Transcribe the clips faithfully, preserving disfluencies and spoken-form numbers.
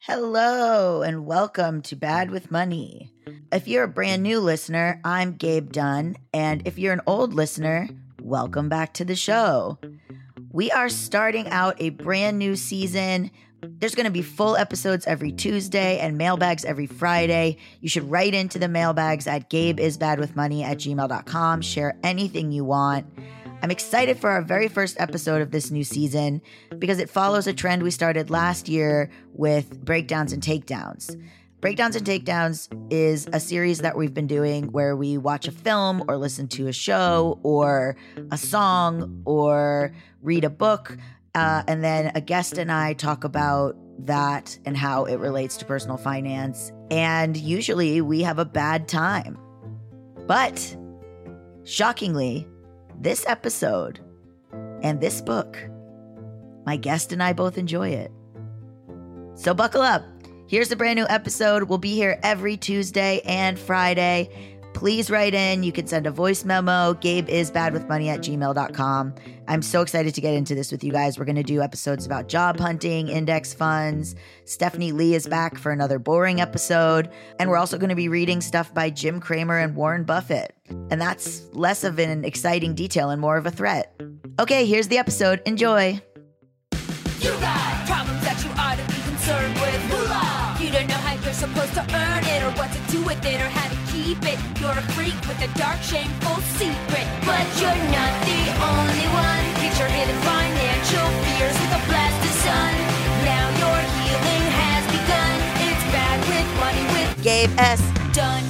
Hello and welcome to Bad with Money. If you're a brand new listener, I'm Gabe Dunn, and if you're an old listener, welcome back to the show. We are starting out a brand new season. There's going to be full episodes every Tuesday and mailbags every Friday. You should write into the mailbags at gabeisbadwithmoney at gmail dot com. Share anything you want. I'm excited for our very first episode of this new season because it follows a trend we started last year with Breakdowns and Takedowns. Breakdowns and Takedowns is a series that we've been doing where we watch a film or listen to a show or a song or read a book, uh, and then a guest and I talk about that and how it relates to personal finance. And usually we have a bad time. But shockingly, this episode and this book, my guest and I both enjoy it. So buckle up. Here's a brand new episode. We'll be here every Tuesday and Friday. Please write in. You can send a voice memo, gabeisbadwithmoney at gmail dot com. I'm so excited to get into this with you guys. We're going to do episodes about job hunting, index funds. Stephanie Lee is back for another boring episode. And we're also going to be reading stuff by Jim Cramer and Warren Buffett. And that's less of an exciting detail and more of a threat. Okay, here's the episode. Enjoy. You got problems that you ought to be concerned with. Moolah. You don't know how you're supposed to earn it, or what to do with it, or how to keep it. You're a freak with a dark, shameful secret. But you're not the only one. Get your hidden financial fears with a blast of sun. Now your healing has begun. It's Bad with Money with Gabe S. Dunn.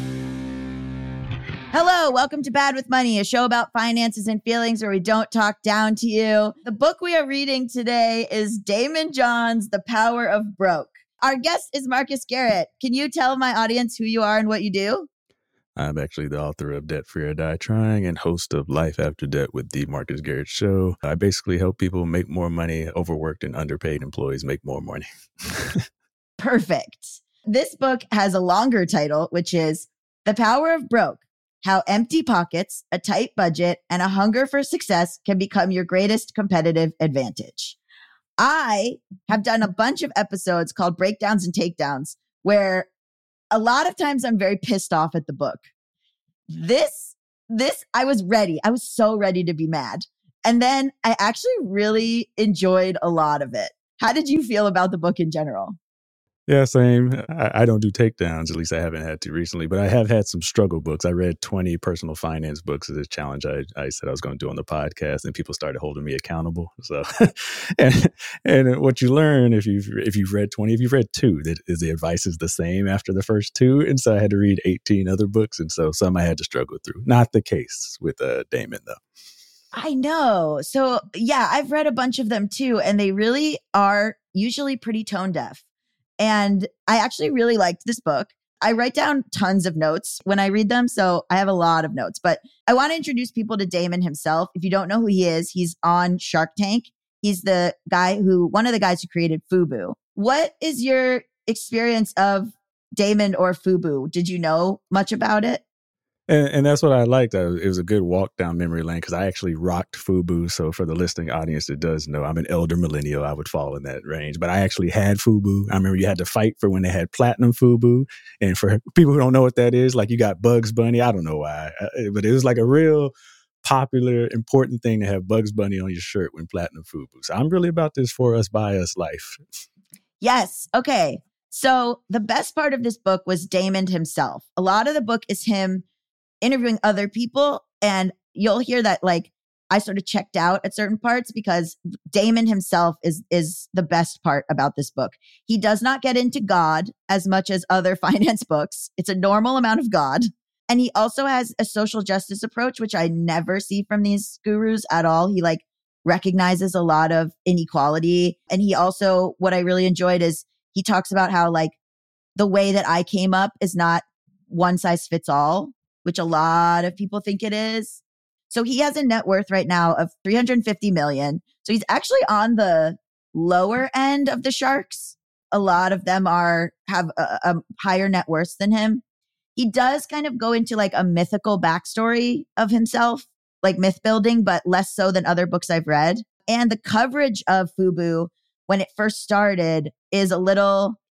Hello, welcome to Bad with Money, a show about finances and feelings where we don't talk down to you. The book we are reading today is Daymond John's The Power of Broke. Our guest is Marcus Garrett. Can you tell my audience who you are and what you do? I'm actually the author of Debt Free or Die Trying and host of Life After Debt with the Marcus Garrett Show. I basically help people make more money, overworked and underpaid employees make more money. Perfect. This book has a longer title, which is The Power of Broke: How Empty Pockets, a Tight Budget, and a Hunger for Success Can Become Your Greatest Competitive Advantage. I have done a bunch of episodes called Breakdowns and Takedowns, where a lot of times I'm very pissed off at the book. This, this, I was ready. I was so ready to be mad. And then I actually really enjoyed a lot of it. How did you feel about the book in general? Yeah, same. I, I don't do takedowns. At least I haven't had to recently, but I have had some struggle books. I read twenty personal finance books as a challenge I, I said I was going to do on the podcast, and people started holding me accountable. So, and, and what you learn if you've, if you've read twenty, if you've read two, that is the advice is the same after the first two. And so I had to read eighteen other books. And so some I had to struggle through. Not the case with uh, Daymond, though. I know. So yeah, I've read a bunch of them too, and they really are usually pretty tone deaf. And I actually really liked this book. I write down tons of notes when I read them, so I have a lot of notes. But I want to introduce people to Daymond himself. If you don't know who he is, he's on Shark Tank. He's the guy who, one of the guys who created Fubu. What is your experience of Daymond or Fubu? Did you know much about it? And, and that's what I liked. Uh, it was a good walk down memory lane because I actually rocked Fubu. So for the listening audience that does know, I'm an elder millennial. I would fall in that range. But I actually had Fubu. I remember you had to fight for when they had platinum Fubu. And for people who don't know what that is, like you got Bugs Bunny. I don't know why. Uh, but it was like a real popular, important thing to have Bugs Bunny on your shirt when platinum Fubu. So I'm really about this for us, by us life. Yes. Okay. So the best part of this book was Daymond himself. A lot of the book is him interviewing other people, and you'll hear that like I sort of checked out at certain parts because Daymond himself is is the best part about this book. He does not get into God as much as other finance books. It's a normal amount of God. And he also has a social justice approach, which I never see from these gurus at all. He like recognizes a lot of inequality. And he also, what I really enjoyed is he talks about how like the way that I came up is not one size fits all, which a lot of people think it is. So he has a net worth right now of three hundred fifty million. So he's actually on the lower end of the sharks. A lot of them are have a, a higher net worth than him. He does kind of go into like a mythical backstory of himself, like myth building, but less so than other books I've read. And the coverage of Fubu when it first started is a little,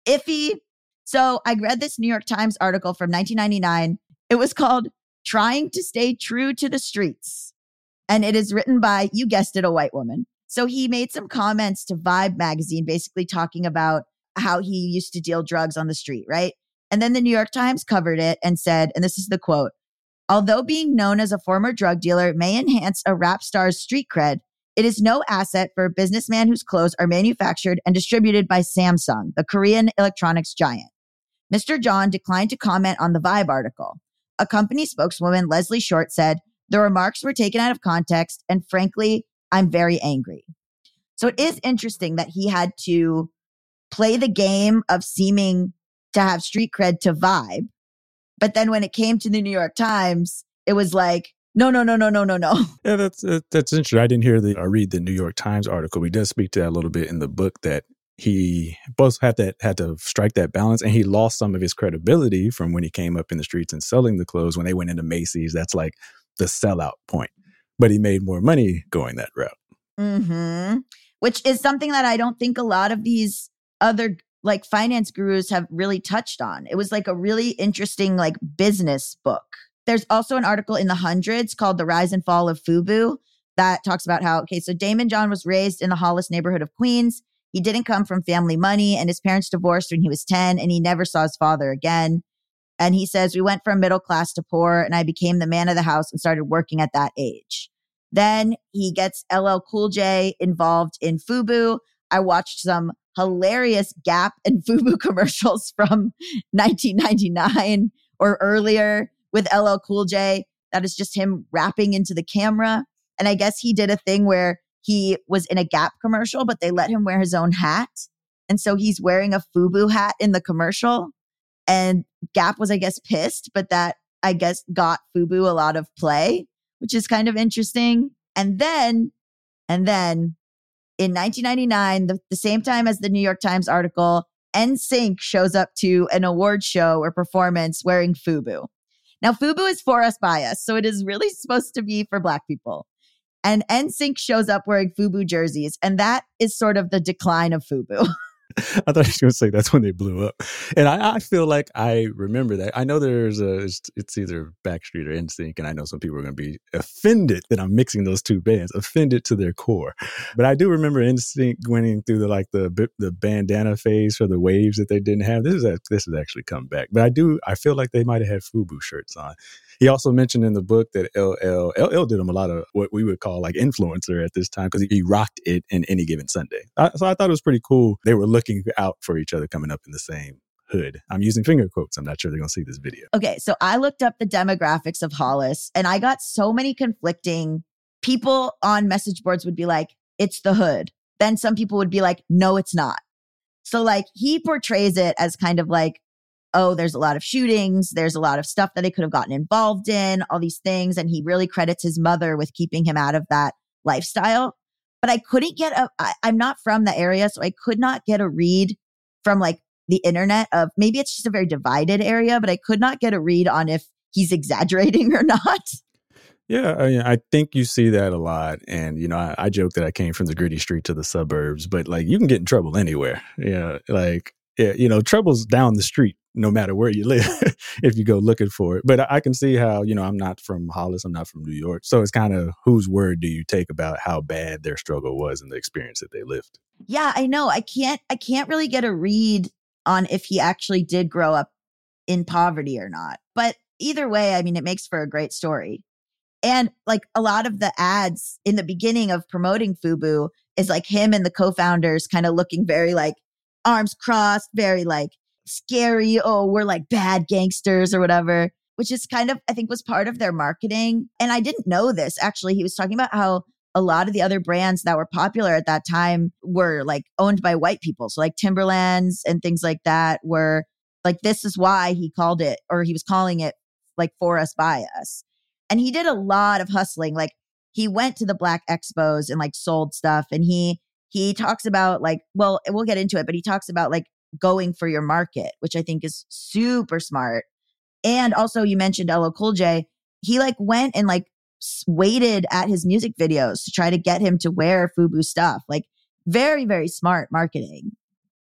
iffy. So I read this New York Times article from nineteen ninety-nine. It was called Trying to Stay True to the Streets. And it is written by, you guessed it, a white woman. So he made some comments to Vibe magazine, basically talking about how he used to deal drugs on the street, right? And then the New York Times covered it and said, and this is the quote, although being known as a former drug dealer may enhance a rap star's street cred, it is no asset for a businessman whose clothes are manufactured and distributed by Samsung, the Korean electronics giant. Mister John declined to comment on the Vibe article. A company spokeswoman, Leslie Short, said, the remarks were taken out of context, and frankly, I'm very angry. So it is interesting that he had to play the game of seeming to have street cred to Vibe. But then when it came to the New York Times, it was like, no, no, no, no, no, no, no. Yeah, that's uh, that's interesting. I didn't hear the or read the New York Times article. We did speak to that a little bit in the book, that he both had that had to strike that balance, and he lost some of his credibility from when he came up in the streets and selling the clothes. When they went into Macy's, that's like the sellout point. But he made more money going that route. Mm-hmm. Which is something that I don't think a lot of these other like finance gurus have really touched on. It was like a really interesting like business book. There's also an article in the hundreds called The Rise and Fall of FUBU that talks about how, okay, so Daymond John was raised in the Hollis neighborhood of Queens. He didn't come from family money, and his parents divorced when he was ten, and he never saw his father again. And he says, we went from middle class to poor, and I became the man of the house and started working at that age. Then he gets L L Cool J involved in FUBU. I watched some hilarious Gap and FUBU commercials from nineteen ninety-nine or earlier with L L Cool J. That is just him rapping into the camera. And I guess he did a thing where he was in a Gap commercial, but they let him wear his own hat. And so he's wearing a FUBU hat in the commercial. And Gap was, I guess, pissed, but that, I guess, got FUBU a lot of play, which is kind of interesting. And then, and then in nineteen ninety-nine, the, the same time as the New York Times article, N Sync shows up to an award show or performance wearing FUBU. Now, FUBU is for us, by us, so it is really supposed to be for Black people. And N Sync shows up wearing FUBU jerseys, and that is sort of the decline of FUBU. I thought you were going to say that's when they blew up. And I, I feel like I remember that. I know there's a, it's, it's either Backstreet or N Sync, and I know some people are going to be offended that I'm mixing those two bands, offended to their core. But I do remember N Sync winning through the like the the bandana phase for the waves that they didn't have. This is a, this has actually come back. But I do, I feel like they might have had FUBU shirts on. He also mentioned in the book that L L, L L did him a lot of what we would call like influencer at this time, because he rocked it in Any Given Sunday. I, so I thought it was pretty cool. They were looking out for each other coming up in the same hood. I'm using finger quotes. I'm not sure they're going to see this video. Okay, so I looked up the demographics of Hollis, and I got so many conflicting people on message boards would be like, it's the hood. Then some people would be like, no, it's not. So like he portrays it as kind of like, oh, there's a lot of shootings. There's a lot of stuff that they could have gotten involved in, all these things. And he really credits his mother with keeping him out of that lifestyle. But I couldn't get a, I, I'm not from the area, so I could not get a read from like the internet of, maybe it's just a very divided area, but I could not get a read on if he's exaggerating or not. Yeah, I, mean, I think you see that a lot. And, you know, I, I joke that I came from the gritty street to the suburbs, but like you can get in trouble anywhere. Yeah, like, yeah, you know, trouble's down the street, no matter where you live, if you go looking for it. But I can see how, you know, I'm not from Hollis, I'm not from New York. So it's kind of whose word do you take about how bad their struggle was and the experience that they lived? Yeah, I know. I can't, I can't really get a read on if he actually did grow up in poverty or not. But either way, I mean, it makes for a great story. And like a lot of the ads in the beginning of promoting FUBU is like him and the co-founders kind of looking very like arms crossed, very like scary. Oh, we're like bad gangsters or whatever, which is kind of, I think was part of their marketing. And I didn't know this. Actually, he was talking about how a lot of the other brands that were popular at that time were like owned by white people. So like Timberlands and things like that were like, this is why he called it, or he was calling it like for us, by us. And he did a lot of hustling. Like he went to the Black Expos and like sold stuff. And he, he talks about like, well, we'll get into it, but he talks about like going for your market, which I think is super smart. And also you mentioned L L Cool J. He like went and like waited at his music videos to try to get him to wear FUBU stuff. Like very, very smart marketing.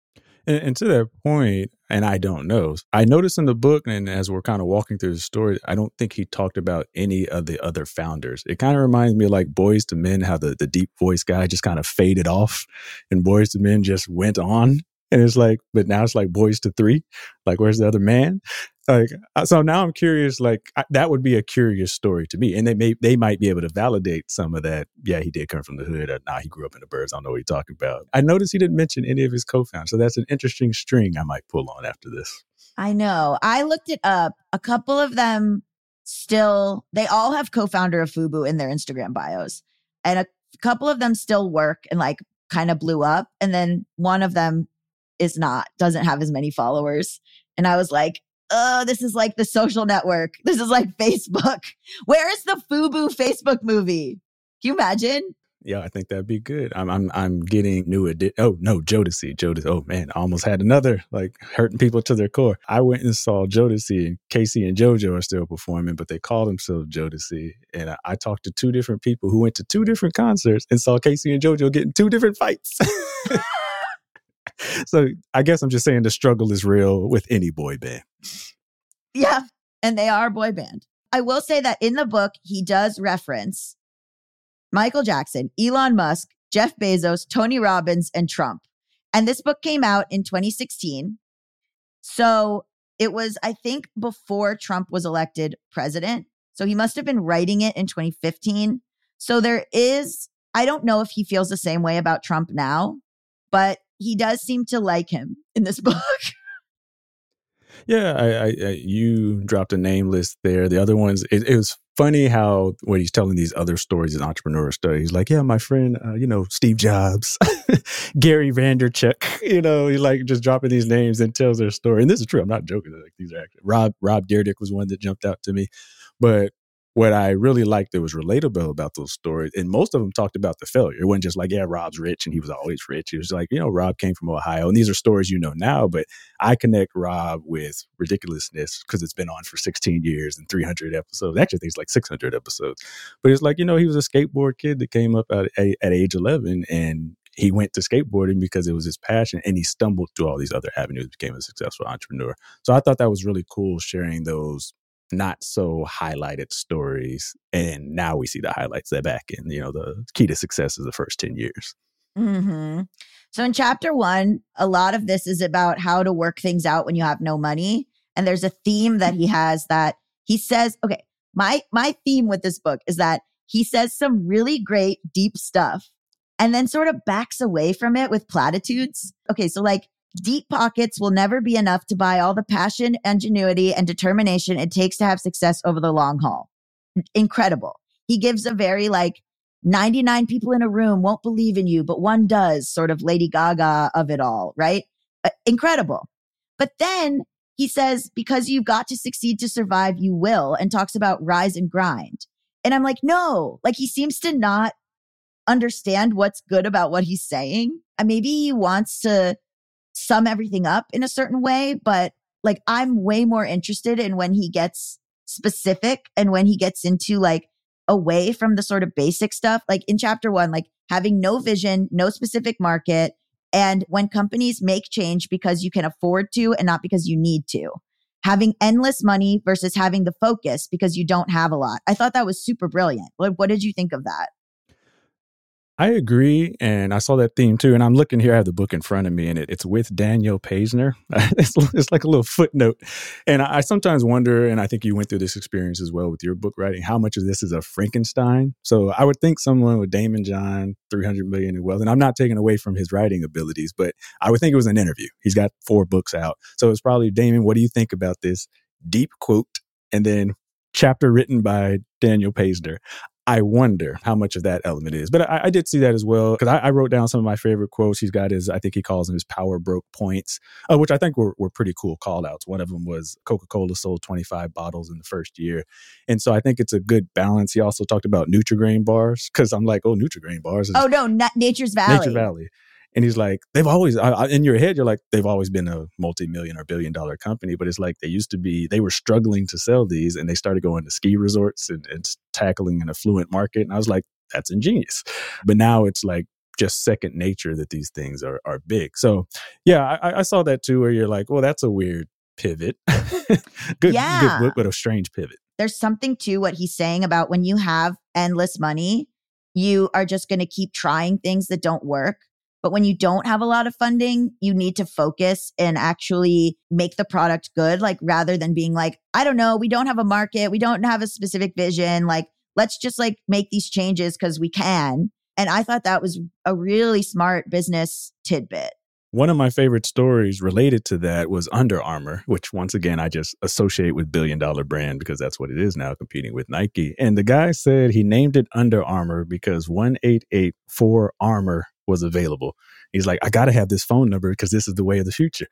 And, and to that point, and I don't know, I noticed in the book, and as we're kind of walking through the story, I don't think he talked about any of the other founders. It kind of reminds me of like Boys to Men, how the, the deep voice guy just kind of faded off and Boys to Men just went on. And it's like, but now it's like Boys to Three. Like, where's the other man? Like, so now I'm curious, like, I, that would be a curious story to me. And they may, they might be able to validate some of that. Yeah, he did come from the hood. Or, nah, he grew up in the burbs. I don't know what you're talking about. I noticed he didn't mention any of his co-founders. So that's an interesting string I might pull on after this. I know. I looked it up. A couple of them still, they all have co-founder of FUBU in their Instagram bios. And a couple of them still work and like kind of blew up. And then one of them is not, doesn't have as many followers. And I was like, oh, this is like the Social Network. This is like Facebook. Where is the FUBU Facebook movie? Can you imagine? Yeah, I think that'd be good. I'm I'm I'm getting new edi- Oh no, Jodeci, Jodeci. Oh man, I almost had another, like, hurting people to their core. I went and saw Jodeci, and Casey and JoJo are still performing, but they call themselves Jodeci. And I, I talked to two different people who went to two different concerts and saw Casey and JoJo getting two different fights. So I guess I'm just saying the struggle is real with any boy band. Yeah, and they are a boy band. I will say that in the book, he does reference Michael Jackson, Elon Musk, Jeff Bezos, Tony Robbins, and Trump. And this book came out in twenty sixteen. So it was, I think, before Trump was elected president. So he must have been writing it in twenty fifteen. So there is, I don't know if he feels the same way about Trump now, but he does seem to like him in this book. Yeah, I, I, I, you dropped a name list there. The other ones, it, it was funny how when he's telling these other stories, his entrepreneurial stories, he's like, yeah, my friend, uh, you know, Steve Jobs, Gary Vaynerchuk, you know, he's like just dropping these names and tells their story. And this is true. I'm not joking. Like, these are actually, Rob, Rob Dyrdek was one that jumped out to me. But what I really liked that was relatable about those stories, and most of them talked about the failure. It wasn't just like, yeah, Rob's rich and he was always rich. It was like, you know, Rob came from Ohio, and these are stories you know now, but I connect Rob with ridiculousness because it's been on for sixteen years and three hundred episodes. Actually, I think it's like six hundred episodes. But it's like, you know, he was a skateboard kid that came up at, at age eleven, and he went to skateboarding because it was his passion, and he stumbled through all these other avenues, became a successful entrepreneur. So I thought that was really cool, sharing those not so highlighted stories. And now we see the highlights that back in, you know, the key to success is the first ten years. Mm-hmm. So in chapter one, a lot of this is about how to work things out when you have no money. And there's a theme that he has that he says, okay, my, my theme with this book is that he says some really great deep stuff and then sort of backs away from it with platitudes. Okay. So like, deep pockets will never be enough to buy all the passion, ingenuity, and determination it takes to have success over the long haul. Incredible. He gives a very like ninety-nine people in a room won't believe in you, but one does, sort of Lady Gaga of it all, right? Uh, incredible. But then he says, because you've got to succeed to survive, you will, and talks about rise and grind. And I'm like, no, like he seems to not understand what's good about what he's saying. And maybe he wants to sum everything up in a certain way, but like I'm way more interested in when he gets specific and when he gets into like away from the sort of basic stuff. Like in chapter one, like having no vision, no specific market, and when companies make change because you can afford to and not because you need to. Having endless money versus having the focus because you don't have a lot. I thought that was super brilliant. What, what did you think of that? I agree. And I saw that theme too. And I'm looking here, I have the book in front of me, and it, it's with Daniel Paisner. it's, it's like a little footnote. And I, I sometimes wonder, and I think you went through this experience as well with your book writing, how much of this is a Frankenstein? So I would think someone with Daymond John, three hundred million in wealth, and I'm not taking away from his writing abilities, but I would think it was an interview. He's got four books out. So it's probably, Damon, what do you think about this? Deep quote, and then chapter written by Daniel Paisner. I wonder how much of that element is. But I, I did see that as well, because I, I wrote down some of my favorite quotes. He's got his, I think he calls them his power broke points, uh, which I think were, were pretty cool call outs. One of them was Coca-Cola sold twenty-five bottles in the first year. And so I think it's a good balance. He also talked about Nutri-Grain bars, because I'm like, oh, Nutri-Grain bars. Is oh, no, not Nature's Valley. Nature Valley. And he's like, they've always, I, in your head, you're like, they've always been a multi-million or billion dollar company. But it's like they used to be, they were struggling to sell these, and they started going to ski resorts and, and tackling an affluent market. And I was like, that's ingenious. But now it's like just second nature that these things are are big. So yeah, I, I saw that too, where you're like, well, that's a weird pivot. good, yeah. good, but a strange pivot. There's something to what he's saying about when you have endless money, you are just going to keep trying things that don't work. But when you don't have a lot of funding, you need to focus and actually make the product good. Like rather than being like, I don't know, we don't have a market. We don't have a specific vision. Like, let's just like make these changes because we can. And I thought that was a really smart business tidbit. One of my favorite stories related to that was Under Armour, which once again, I just associate with billion dollar brand because that's what it is now, competing with Nike. And the guy said he named it Under Armour because one eight eight four Armor was available. He's like, I got to have this phone number because this is the way of the future.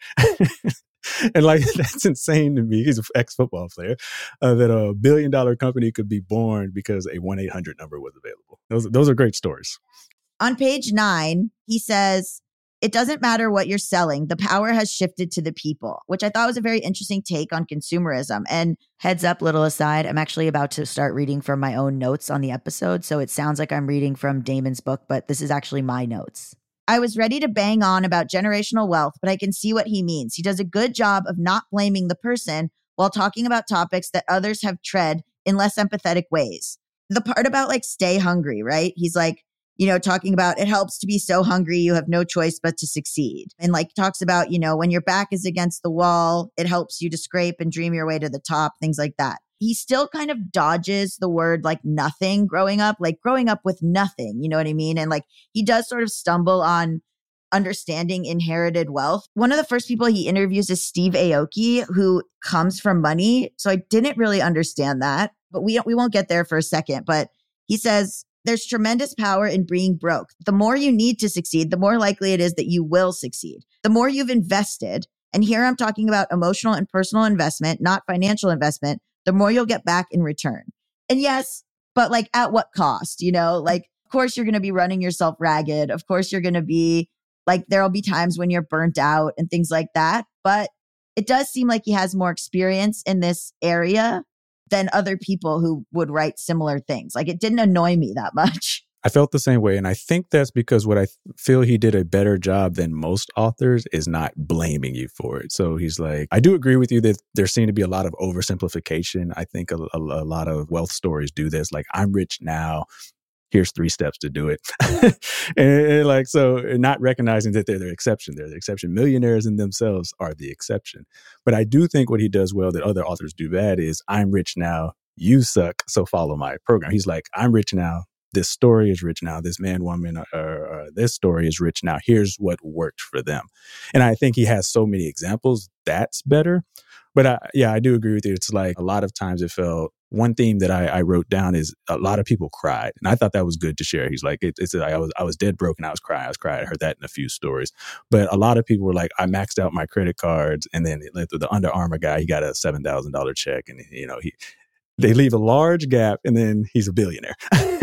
And like, that's insane to me. He's an ex-football player, uh, that a billion dollar company could be born because a one eight hundred number was available. Those, those are great stories. On page nine, he says, it doesn't matter what you're selling. The power has shifted to the people, which I thought was a very interesting take on consumerism. And heads up, little aside, I'm actually about to start reading from my own notes on the episode. So it sounds like I'm reading from Damon's book, but this is actually my notes. I was ready to bang on about generational wealth, but I can see what he means. He does a good job of not blaming the person while talking about topics that others have tread in less empathetic ways. The part about like stay hungry, right? He's like, you know, talking about it helps to be so hungry, you have no choice but to succeed. And like talks about, you know, when your back is against the wall, it helps you to scrape and dream your way to the top, things like that. He still kind of dodges the word like nothing growing up, like growing up with nothing, you know what I mean? And like he does sort of stumble on understanding inherited wealth. One of the first people he interviews is Steve Aoki, who comes from money. So I didn't really understand that, but we we won't get there for a second. But he says, there's tremendous power in being broke. The more you need to succeed, the more likely it is that you will succeed. The more you've invested, and here I'm talking about emotional and personal investment, not financial investment, the more you'll get back in return. And yes, but like at what cost? You know, like, of course you're going to be running yourself ragged. Of course you're going to be like, there'll be times when you're burnt out and things like that. But it does seem like he has more experience in this area than other people who would write similar things. Like it didn't annoy me that much. I felt the same way. And I think that's because what I feel he did a better job than most authors is not blaming you for it. So he's like, I do agree with you that there seemed to be a lot of oversimplification. I think a, a, a lot of wealth stories do this. Like, I'm rich now. Here's three steps to do it. and, and like, so not recognizing that they're the exception. They're the exception. Millionaires in themselves are the exception. But I do think what he does well that other authors do bad is, I'm rich now, you suck, so follow my program. He's like, I'm rich now. This story is rich now. This man, woman, or, or this story is rich now. Here's what worked for them. And I think he has so many examples. That's better. But I, yeah, I do agree with you. It's like a lot of times it felt, one theme that I, I wrote down is a lot of people cried. And I thought that was good to share. He's like, it, it's, I was, I was dead broke and I was crying. I was crying. I heard that in a few stories. But a lot of people were like, I maxed out my credit cards. And then the Under Armour guy, he got a seven thousand dollars check. And, you know, he, they leave a large gap and then he's a billionaire.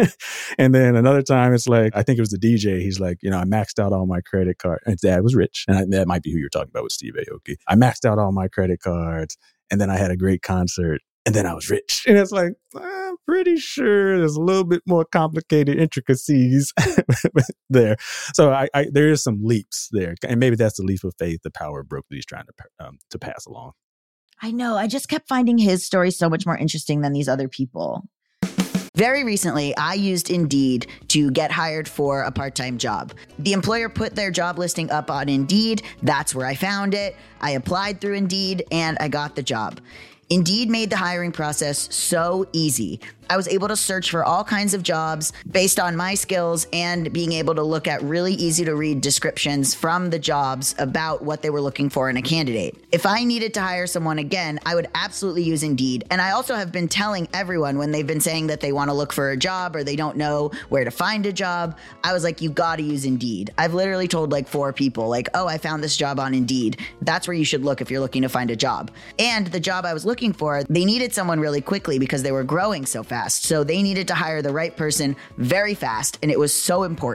And then another time it's like, I think it was the D J. He's like, you know, I maxed out all my credit cards. And his dad was rich. And I, that might be who you're talking about with Steve Aoki. I maxed out all my credit cards. And then I had a great concert. And then I was rich. And it's like, I'm pretty sure there's a little bit more complicated intricacies there. So I, I, there is some leaps there. And maybe that's the leap of faith, the power of broke that he's trying to, um, to pass along. I know. I just kept finding his story so much more interesting than these other people. Very recently, I used Indeed to get hired for a part-time job. The employer put their job listing up on Indeed. That's where I found it. I applied through Indeed and I got the job. Indeed made the hiring process so easy. I was able to search for all kinds of jobs based on my skills and being able to look at really easy to read descriptions from the jobs about what they were looking for in a candidate. If I needed to hire someone again, I would absolutely use Indeed. And I also have been telling everyone when they've been saying that they want to look for a job or they don't know where to find a job, I was like, you got to use Indeed. I've literally told like four people like, oh, I found this job on Indeed. That's where you should look if you're looking to find a job. And the job I was looking for, they needed someone really quickly because they were growing so fast. So they needed to hire the right person very fast, and it was so important.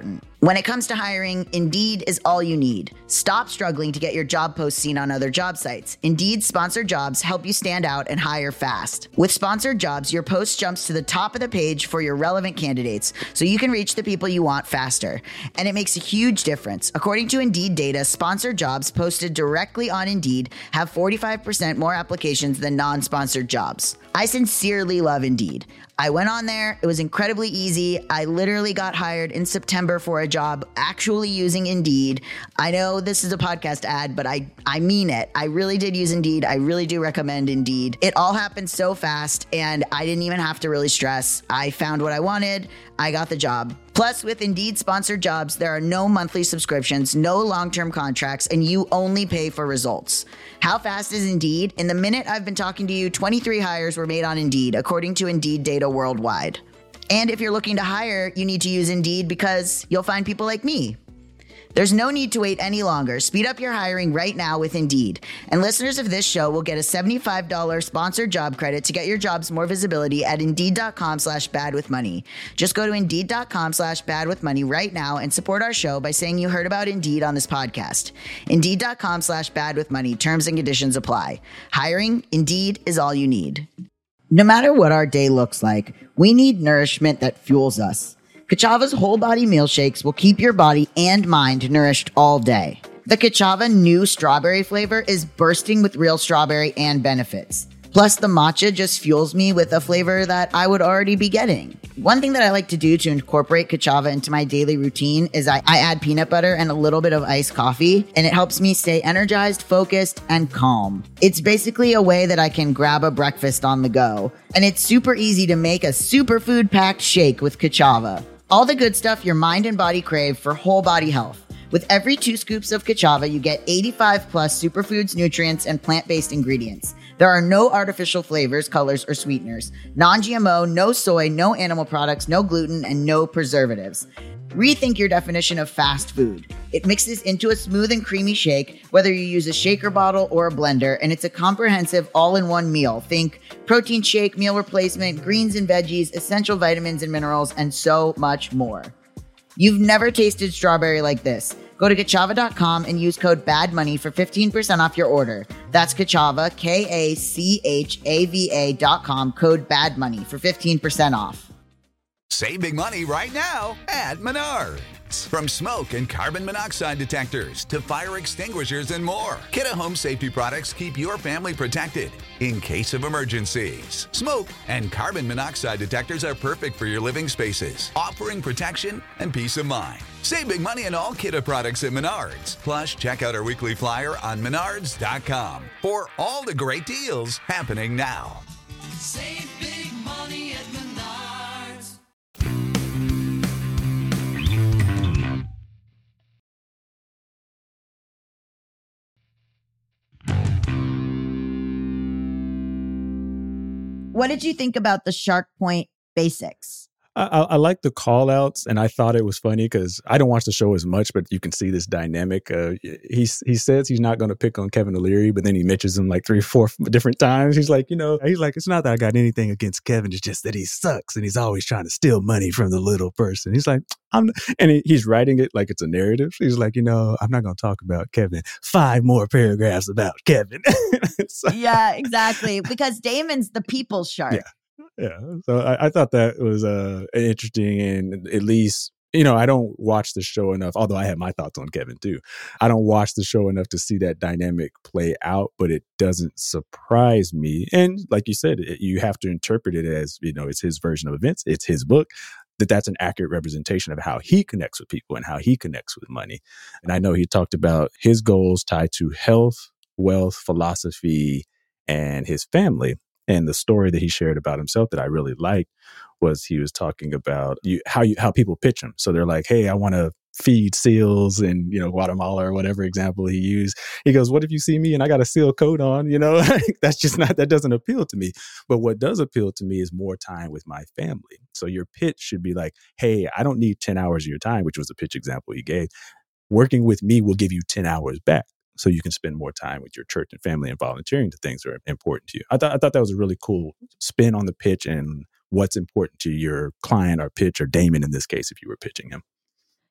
When it comes to hiring, Indeed is all you need. Stop struggling to get your job posts seen on other job sites. Indeed sponsored jobs help you stand out and hire fast. With sponsored jobs, your post jumps to the top of the page for your relevant candidates, so you can reach the people you want faster. And it makes a huge difference. According to Indeed data, sponsored jobs posted directly on Indeed have forty-five percent more applications than non-sponsored jobs. I sincerely love Indeed. I went on there. It was incredibly easy. I literally got hired in September for a job actually using Indeed. I know this is a podcast ad, but I, I mean it. I really did use Indeed. I really do recommend Indeed. It all happened so fast, and I didn't even have to really stress. I found what I wanted. I got the job. Plus, with Indeed sponsored jobs, there are no monthly subscriptions, no long-term contracts, and you only pay for results. How fast is Indeed? In the minute I've been talking to you, twenty-three hires were made on Indeed, according to Indeed data worldwide. And if you're looking to hire, you need to use Indeed because you'll find people like me. There's no need to wait any longer. Speed up your hiring right now with Indeed. And listeners of this show will get a seventy-five dollars sponsored job credit to get your jobs more visibility at Indeed.com slash bad with money. Just go to Indeed.com slash bad with money right now and support our show by saying you heard about Indeed on this podcast. Indeed.com slash bad with money. Terms and conditions apply. Hiring, Indeed is all you need. No matter what our day looks like, we need nourishment that fuels us. Ka'Chava's whole body meal shakes will keep your body and mind nourished all day. The Ka'Chava new strawberry flavor is bursting with real strawberry and benefits. Plus, the matcha just fuels me with a flavor that I would already be getting. One thing that I like to do to incorporate Ka'Chava into my daily routine is I, I add peanut butter and a little bit of iced coffee, and it helps me stay energized, focused, and calm. It's basically a way that I can grab a breakfast on the go, and it's super easy to make a superfood-packed shake with Ka'Chava. All the good stuff your mind and body crave for whole body health. With every two scoops of Ka'Chava, you get eighty-five plus superfoods, nutrients, and plant-based ingredients. There are no artificial flavors, colors, or sweeteners. Non-G M O, no soy, no animal products, no gluten, and no preservatives. Rethink your definition of fast food. It mixes into a smooth and creamy shake, whether you use a shaker bottle or a blender, and it's a comprehensive all-in-one meal. Think protein shake, meal replacement, greens and veggies, essential vitamins and minerals, and so much more. You've never tasted strawberry like this. Go to Ka'Chava dot com and use code BADMONEY for fifteen percent off your order. That's Ka'Chava, K A C H A V A dot com, code BADMONEY for fifteen percent off. Save big money right now at Menards. From smoke and carbon monoxide detectors to fire extinguishers and more, Kidde Home Safety products keep your family protected in case of emergencies. Smoke and carbon monoxide detectors are perfect for your living spaces, offering protection and peace of mind. Save big money on all Kidde products at Menards. Plus, check out our weekly flyer on Menards dot com for all the great deals happening now. Save big money at Menards. What did you think about the Shark Point basics? I, I, I like the call outs, and I thought it was funny because I don't watch the show as much, but you can see this dynamic. Uh, he, he says he's not going to pick on Kevin O'Leary, but then he mentions him like three or four different times. He's like, you know, he's like, it's not that I got anything against Kevin. It's just that he sucks and he's always trying to steal money from the little person. He's like, I'm, and he, he's writing it like it's a narrative. He's like, you know, I'm not going to talk about Kevin. Five more paragraphs about Kevin. So, yeah, exactly. Because Damon's the people's shark. Yeah. Yeah, so I, I thought that was uh, interesting, and at least, you know, I don't watch the show enough, although I have my thoughts on Kevin too. I don't watch the show enough to see that dynamic play out, but it doesn't surprise me. And like you said, it, you have to interpret it as, you know, it's his version of events. It's his book. That that's an accurate representation of how he connects with people and how he connects with money. And I know he talked about his goals tied to health, wealth, philosophy, and his family. And the story that he shared about himself that I really liked was he was talking about you, how you, how people pitch him. So they're like, hey, I want to feed seals in, you know, Guatemala or whatever example he used. He goes, what if you see me and I got a seal coat on? You know, that's just not, that doesn't appeal to me. But what does appeal to me is more time with my family. So your pitch should be like, hey, I don't need ten hours of your time, which was a pitch example he gave. Working with me will give you ten hours back. So you can spend more time with your church and family and volunteering to things that are important to you. I thought I thought that was a really cool spin on the pitch and what's important to your client or pitch or Damon in this case, if you were pitching him.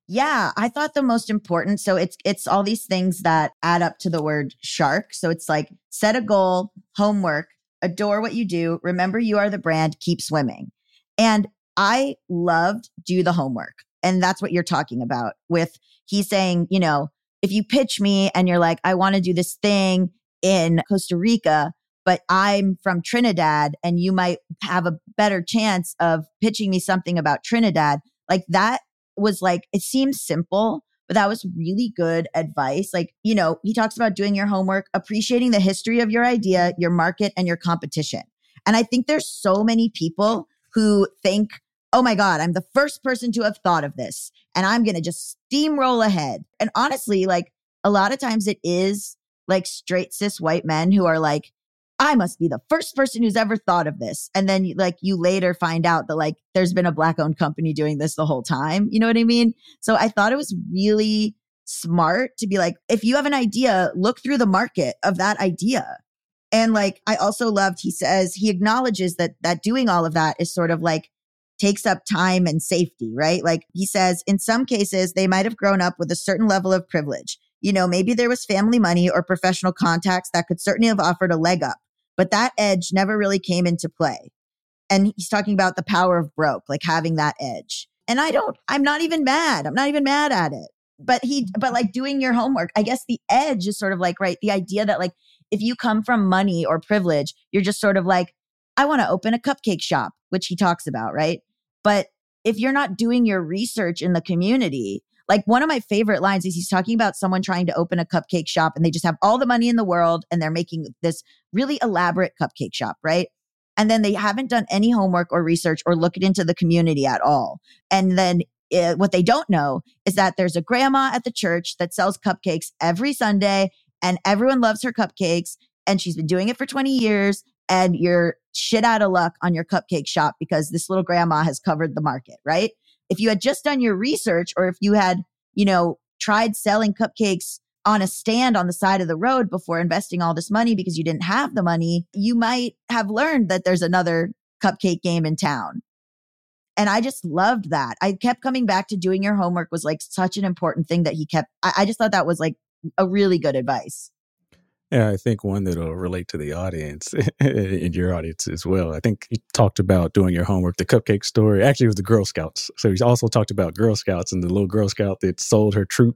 Yeah, I thought the most important. So it's it's all these things that add up to the word shark. So it's like set a goal, homework, adore what you do, remember you are the brand, keep swimming. And I loved do the homework. And that's what you're talking about with he's saying, you know, if you pitch me and you're like, I want to do this thing in Costa Rica, but I'm from Trinidad and you might have a better chance of pitching me something about Trinidad. Like that was like, it seems simple, but that was really good advice. Like, you know, he talks about doing your homework, appreciating the history of your idea, your market, and your competition. And I think there's so many people who think, oh my God, I'm the first person to have thought of this and I'm going to just steamroll ahead. And honestly, like a lot of times it is like straight cis white men who are like, I must be the first person who's ever thought of this. And then like you later find out that like there's been a black owned company doing this the whole time. You know what I mean? So I thought it was really smart to be like, if you have an idea, look through the market of that idea. And like, I also loved, he says, he acknowledges that that doing all of that is sort of like takes up time and safety, right? Like he says, in some cases, they might have grown up with a certain level of privilege. You know, maybe there was family money or professional contacts that could certainly have offered a leg up. But that edge never really came into play. And he's talking about the power of broke, like having that edge. And I don't, I'm not even mad. I'm not even mad at it. But he, but like doing your homework, I guess the edge is sort of like, right, the idea that like, if you come from money or privilege, you're just sort of like, I want to open a cupcake shop, which he talks about, right? But if you're not doing your research in the community, like one of my favorite lines is he's talking about someone trying to open a cupcake shop and they just have all the money in the world and they're making this really elaborate cupcake shop, right? And then they haven't done any homework or research or looked into the community at all. And then uh, what they don't know is that there's a grandma at the church that sells cupcakes every Sunday and everyone loves her cupcakes and she's been doing it for twenty years and you're shit out of luck on your cupcake shop because this little grandma has covered the market, right? If you had just done your research or if you had, you know, tried selling cupcakes on a stand on the side of the road before investing all this money because you didn't have the money, you might have learned that there's another cupcake game in town. And I just loved that. I kept coming back to doing your homework was like such an important thing that he kept. I, I just thought that was like a really good advice. Yeah, I think one that'll relate to the audience and your audience as well. I think he talked about doing your homework, the cupcake story. Actually, it was the Girl Scouts. So he's also talked about Girl Scouts and the little Girl Scout that sold her troop.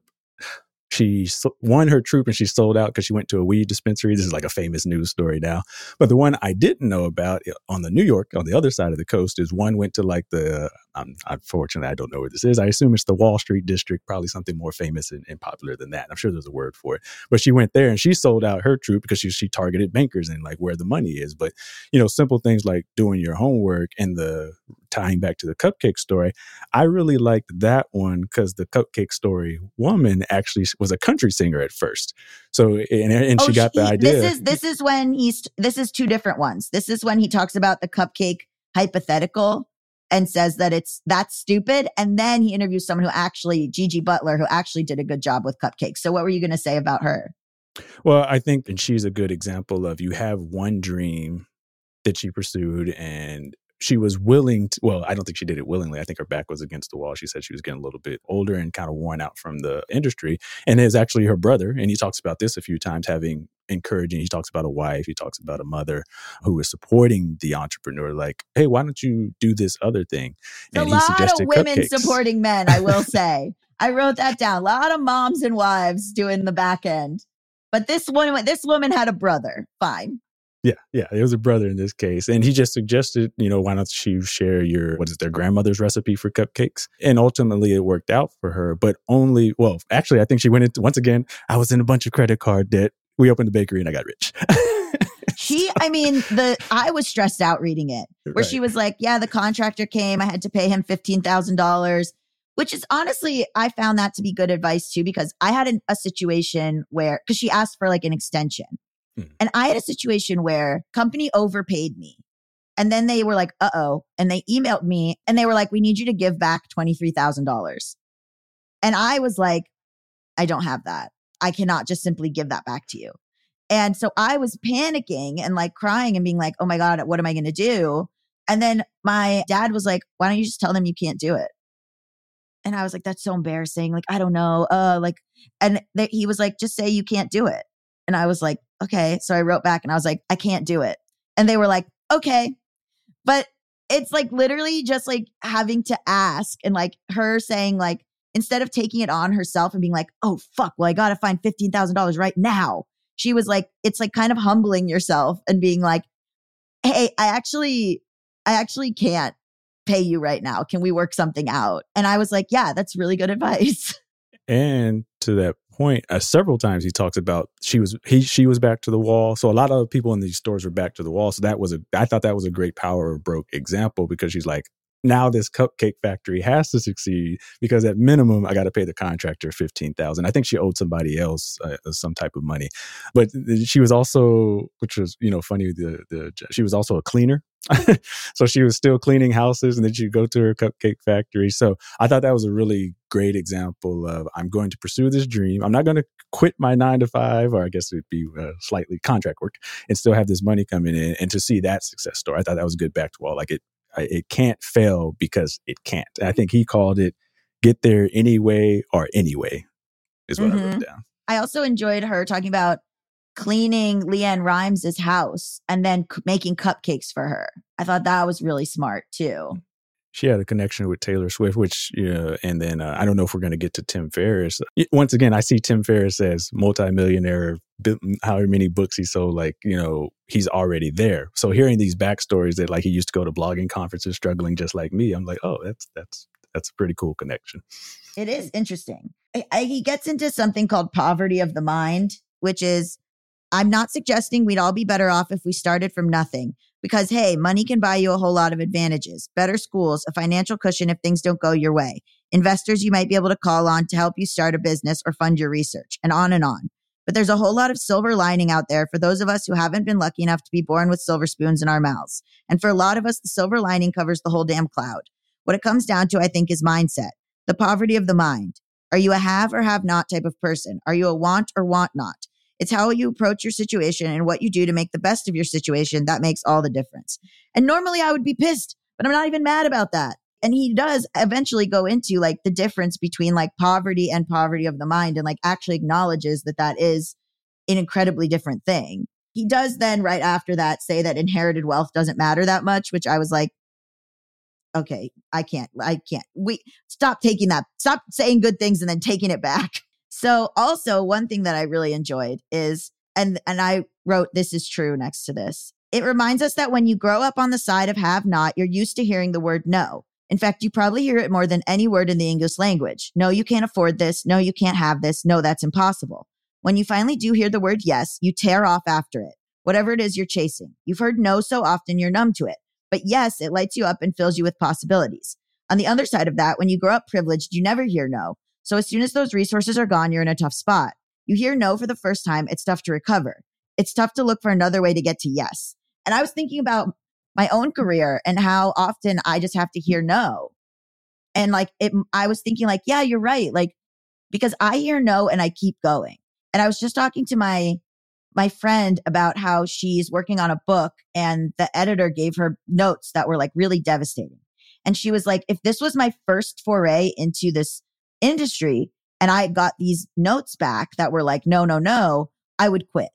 She won her troop and she sold out because she went to a weed dispensary. This is like a famous news story now. But the one I didn't know about on the New York, on the other side of the coast, is one went to like the, um, unfortunately, I don't know where this is. I assume it's the Wall Street district, probably something more famous and, and popular than that. I'm sure there's a word for it. But she went there and she sold out her troop because she, she targeted bankers and like where the money is. But, you know, simple things like doing your homework and the tying back to the cupcake story. I really liked that one because the cupcake story woman actually was a country singer at first. So, and, and oh, she got he, the idea. This is, this is when he's, this is two different ones. This is when he talks about the cupcake hypothetical and says that it's, that's stupid. And then he interviews someone who actually, Gigi Butler, who actually did a good job with cupcakes. So what were you going to say about her? Well, I think, and she's a good example of you have one dream that she pursued and she was willing to, well, I don't think she did it willingly. I think her back was against the wall. She said she was getting a little bit older and kind of worn out from the industry. And it's actually her brother. And he talks about this a few times, having encouraging. He talks about a wife. He talks about a mother who was supporting the entrepreneur. Like, hey, why don't you do this other thing? And a he lot of women cupcakes. Supporting men, I will say. I wrote that down. A lot of moms and wives doing the back end. But this one, this woman had a brother. Fine. Yeah, yeah, it was a brother in this case. And he just suggested, you know, why don't you share your, what is their grandmother's recipe for cupcakes? And ultimately it worked out for her, but only, well, actually, I think she went into, once again, I was in a bunch of credit card debt. We opened the bakery and I got rich. She, I mean, the I was stressed out reading it, where Right. she was like, yeah, the contractor came. I had to pay him fifteen thousand dollars, which is honestly, I found that to be good advice too, because I had an, a situation where, because she asked for like an extension. Hmm. And I had a situation where company overpaid me. And then they were like, uh-oh. And they emailed me and they were like, we need you to give back twenty-three thousand dollars. And I was like, I don't have that. I cannot just simply give that back to you. And so I was panicking and like crying and being like, oh my God, what am I going to do? And then my dad was like, why don't you just tell them you can't do it? And I was like, that's so embarrassing. Like, I don't know. Uh, like, and th- he was like, just say you can't do it. And I was like, okay. So I wrote back and I was like, I can't do it. And they were like, okay. But it's like literally just like having to ask, and like her saying like, instead of taking it on herself and being like, oh, fuck, well, I got to find fifteen thousand dollars right now. She was like, it's like kind of humbling yourself and being like, hey, I actually, I actually can't pay you right now. Can we work something out? And I was like, yeah, that's really good advice. And to that point, uh, several times he talks about she was he she was back to the wall. So a lot of people in these stores were back to the wall. So that was a I thought that was a great power of broke example, because she's like, now this cupcake factory has to succeed because at minimum I got to pay the contractor fifteen thousand dollars. I think she owed somebody else uh, some type of money, but she was also, which was you know funny, the the she was also a cleaner. So she was still cleaning houses, and then she'd go to her cupcake factory. So I thought that was a really great example of, I'm going to pursue this dream. I'm not going to quit my nine to five, or I guess it'd be uh, slightly contract work, and still have this money coming in. And to see that success story, I thought that was a good back to wall. Like it, it can't fail because it can't. And I think he called it get there anyway or anyway is what mm-hmm. I wrote down. I also enjoyed her talking about cleaning Leanne Rimes' house and then c- making cupcakes for her. I thought that was really smart too. She had a connection with Taylor Swift, which, you know, and then uh, I don't know if we're going to get to Tim Ferriss. Once again, I see Tim Ferriss as multimillionaire, however many books he sold, like, you know, he's already there. So hearing these backstories that like he used to go to blogging conferences struggling just like me, I'm like, oh, that's, that's, that's a pretty cool connection. It is interesting. I, I, he gets into something called poverty of the mind, which is, I'm not suggesting we'd all be better off if we started from nothing, because, hey, money can buy you a whole lot of advantages, better schools, a financial cushion if things don't go your way, investors you might be able to call on to help you start a business or fund your research, and on and on. But there's a whole lot of silver lining out there for those of us who haven't been lucky enough to be born with silver spoons in our mouths. And for a lot of us, the silver lining covers the whole damn cloud. What it comes down to, I think, is mindset, the poverty of the mind. Are you a have or have not type of person? Are you a want or want not? It's how you approach your situation and what you do to make the best of your situation that makes all the difference. And normally I would be pissed, but I'm not even mad about that. And he does eventually go into like the difference between like poverty and poverty of the mind, and like actually acknowledges that that is an incredibly different thing. He does then right after that say that inherited wealth doesn't matter that much, which I was like, okay, I can't, I can't. We stop taking that, stop saying good things and then taking it back. So also one thing that I really enjoyed is, and, and I wrote, this is true next to this. It reminds us that when you grow up on the side of have not, you're used to hearing the word no. In fact, you probably hear it more than any word in the English language. No, you can't afford this. No, you can't have this. No, that's impossible. When you finally do hear the word yes, you tear off after it, whatever it is you're chasing. You've heard no so often you're numb to it. But yes, it lights you up and fills you with possibilities. On the other side of that, when you grow up privileged, you never hear no. So as soon as those resources are gone, you're in a tough spot. You hear no for the first time, it's tough to recover. It's tough to look for another way to get to yes. And I was thinking about my own career and how often I just have to hear no. And like, it, I was thinking like, yeah, you're right. Like, because I hear no and I keep going. And I was just talking to my, my friend about how she's working on a book and the editor gave her notes that were like really devastating. And she was like, if this was my first foray into this industry and I got these notes back that were like, no, no, no, I would quit.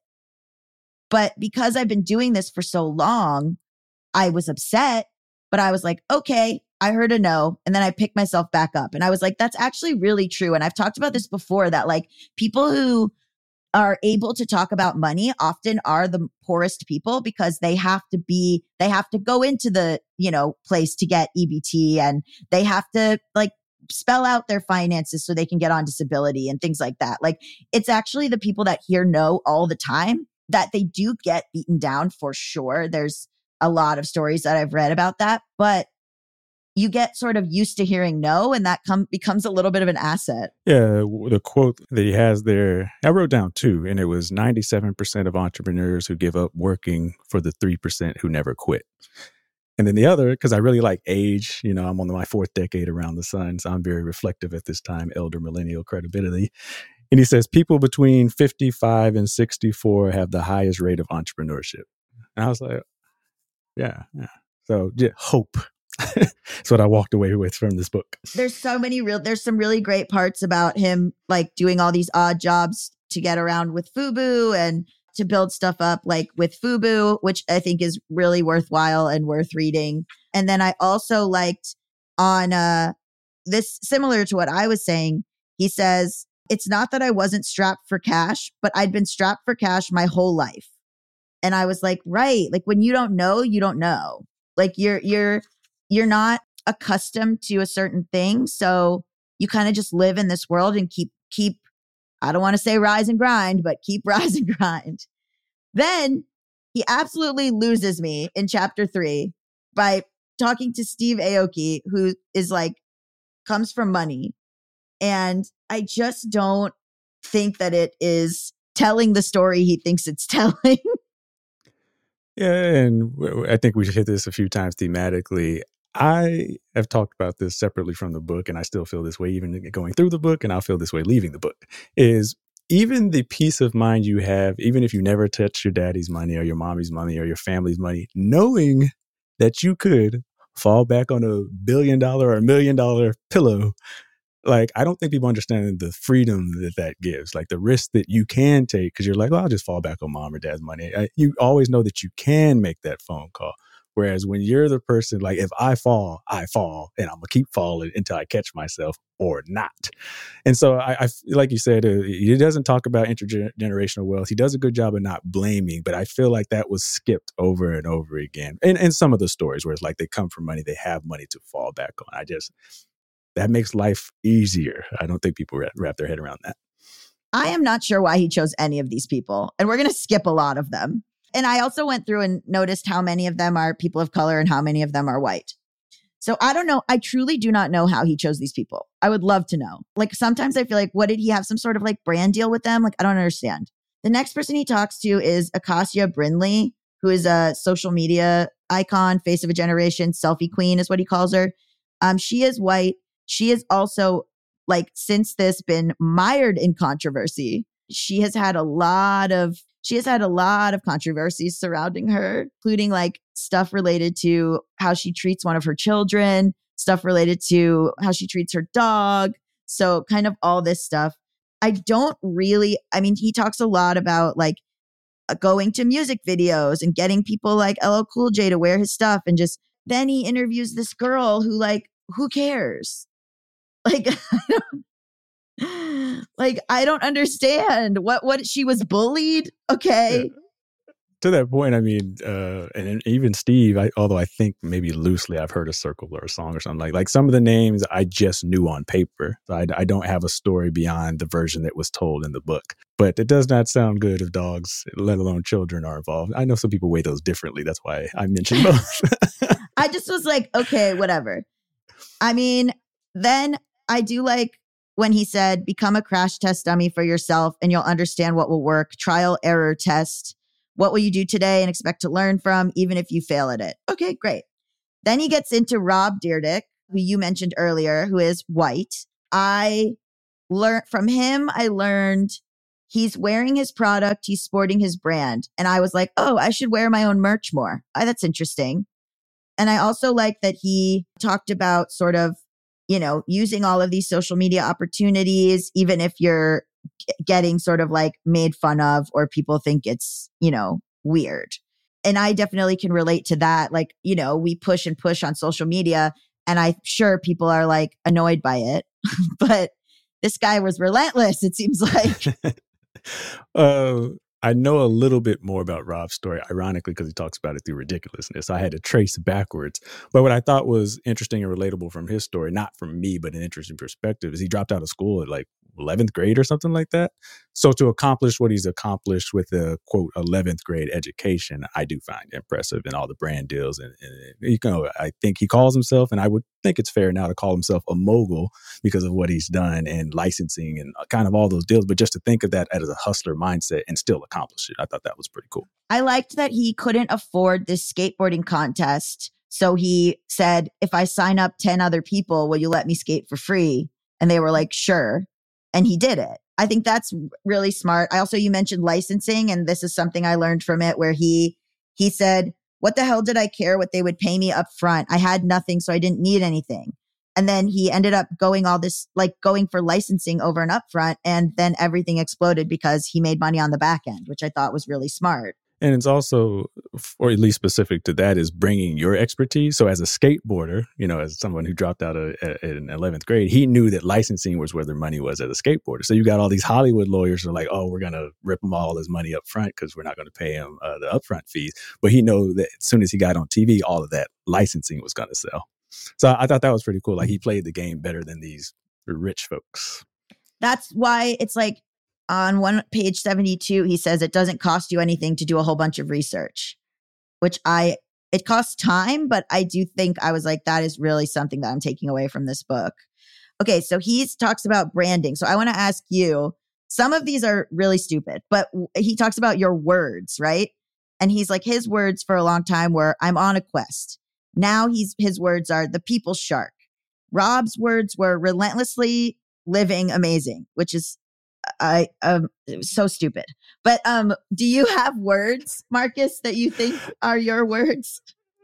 But because I've been doing this for so long, I was upset, but I was like, okay, I heard a no. And then I picked myself back up. And I was like, that's actually really true. And I've talked about this before, that like people who are able to talk about money often are the poorest people, because they have to be, they have to go into the, you know, place to get E B T, and they have to like spell out their finances so they can get on disability and things like that. Like, it's actually the people that hear no all the time that they do get beaten down for sure. There's a lot of stories that I've read about that, but you get sort of used to hearing no, and that com- becomes a little bit of an asset. Yeah, the quote that he has there, I wrote down too, and it was ninety-seven percent of entrepreneurs who give up working for the three percent who never quit. And then the other, because I really like age, you know, I'm on my fourth decade around the sun, so I'm very reflective at this time, elder millennial credibility. And he says, people between fifty-five and sixty-four have the highest rate of entrepreneurship. And I was like, yeah, yeah. So yeah, hope. That's what I walked away with from this book. There's so many real, there's some really great parts about him, like doing all these odd jobs to get around with FUBU and to build stuff up like with FUBU, which I think is really worthwhile and worth reading. And then I also liked on uh, this, similar to what I was saying, he says, it's not that I wasn't strapped for cash, but I'd been strapped for cash my whole life. And I was like, right. Like when you don't know, you don't know. Like you're, you're, you're not accustomed to a certain thing. So you kind of just live in this world and keep, keep, I don't want to say rise and grind, but keep rise and grind. Then he absolutely loses me in chapter three by talking to Steve Aoki, who is like, comes from money. And I just don't think that it is telling the story he thinks it's telling. Yeah, and I think we should hit this a few times thematically. I have talked about this separately from the book, and I still feel this way even going through the book, and I'll feel this way leaving the book, is even the peace of mind you have, even if you never touch your daddy's money or your mommy's money or your family's money, knowing that you could fall back on a billion dollar or a million dollar pillow. Like, I don't think people understand the freedom that that gives, like the risk that you can take because you're like, well, I'll just fall back on mom or dad's money. I, you always know that you can make that phone call. Whereas when you're the person, like, if I fall, I fall, and I'm going to keep falling until I catch myself or not. And so, I, I like you said, uh, he doesn't talk about intergenerational wealth. He does a good job of not blaming, but I feel like that was skipped over and over again. And, and some of the stories where it's like they come from money, they have money to fall back on. I just, that makes life easier. I don't think people wrap, wrap their head around that. I am not sure why he chose any of these people, and we're going to skip a lot of them. And I also went through and noticed how many of them are people of color and how many of them are white. So I don't know. I truly do not know how he chose these people. I would love to know. Like sometimes I feel like, what did he have some sort of like brand deal with them? Like, I don't understand. The next person he talks to is Acacia Brindley, who is a social media icon, face of a generation, selfie queen is what he calls her. Um, she is white. She is also like, since this, been mired in controversy. She has had a lot of She has had a lot of controversies surrounding her, including like stuff related to how she treats one of her children, stuff related to how she treats her dog. So kind of all this stuff. I don't really, I mean, he talks a lot about like going to music videos and getting people like L L Cool J to wear his stuff. And just then he interviews this girl who like, who cares? Like, I don't, like, I don't understand what, what she was bullied. Okay. Yeah. To that point, I mean, uh, and even Steve, I, although I think maybe loosely I've heard a circle or a song or something like, like some of the names I just knew on paper. I, I don't have a story beyond the version that was told in the book, but it does not sound good if dogs, let alone children, are involved. I know some people weigh those differently. That's why I mentioned both. I just was like, okay, whatever. I mean, then I do like when he said, become a crash test dummy for yourself and you'll understand what will work. Trial, error, test. What will you do today and expect to learn from, even if you fail at it? Okay, great. Then he gets into Rob Dyrdek, who you mentioned earlier, who is white. I learned from him, I learned he's wearing his product, he's sporting his brand. And I was like, oh, I should wear my own merch more. Oh, that's interesting. And I also like that he talked about sort of, you know, using all of these social media opportunities, even if you're getting sort of like made fun of or people think it's, you know, weird. And I definitely can relate to that. Like, you know, we push and push on social media and I'm sure people are like annoyed by it, but this guy was relentless, it seems like. uh, I know a little bit more about Rob's story, ironically, because he talks about it through ridiculousness. I had to trace backwards. But what I thought was interesting and relatable from his story, not from me, but an interesting perspective, is he dropped out of school at like eleventh grade or something like that. So to accomplish what he's accomplished with a, quote, eleventh grade education, I do find impressive, and all the brand deals. And, and you know, I think he calls himself, and I would think it's fair now to call himself a mogul because of what he's done and licensing and kind of all those deals. But just to think of that as a hustler mindset and still accomplish it, I thought that was pretty cool. I liked that he couldn't afford this skateboarding contest. So he said, if I sign up ten other people, will you let me skate for free? And they were like, sure. And he did it. I think that's really smart. I also, you mentioned licensing, and this is something I learned from it where he, he said, what the hell did I care what they would pay me up front? I had nothing, so I didn't need anything. And then he ended up going all this, like going for licensing over and upfront. And then everything exploded because he made money on the back end, which I thought was really smart. And it's also, or at least specific to that, is bringing your expertise. So as a skateboarder, you know, as someone who dropped out of, uh, in eleventh grade, he knew that licensing was where their money was as a skateboarder. So you got all these Hollywood lawyers who are like, oh, we're going to rip him all his money up front because we're not going to pay him uh, the upfront fees. But he knew that as soon as he got on T V, all of that licensing was going to sell. So I thought that was pretty cool. Like he played the game better than these rich folks. That's why it's like, on one page seventy-two, he says it doesn't cost you anything to do a whole bunch of research, which I, it costs time, but I do think I was like, that is really something that I'm taking away from this book. Okay, so he talks about branding. So I want to ask you, some of these are really stupid, but he talks about your words, right? And he's like, his words for a long time were, I'm on a quest. Now he's his words are the people's shark. Rob's words were relentlessly living amazing, which is I um so stupid. But um do you have words, Marcus, that you think are your words?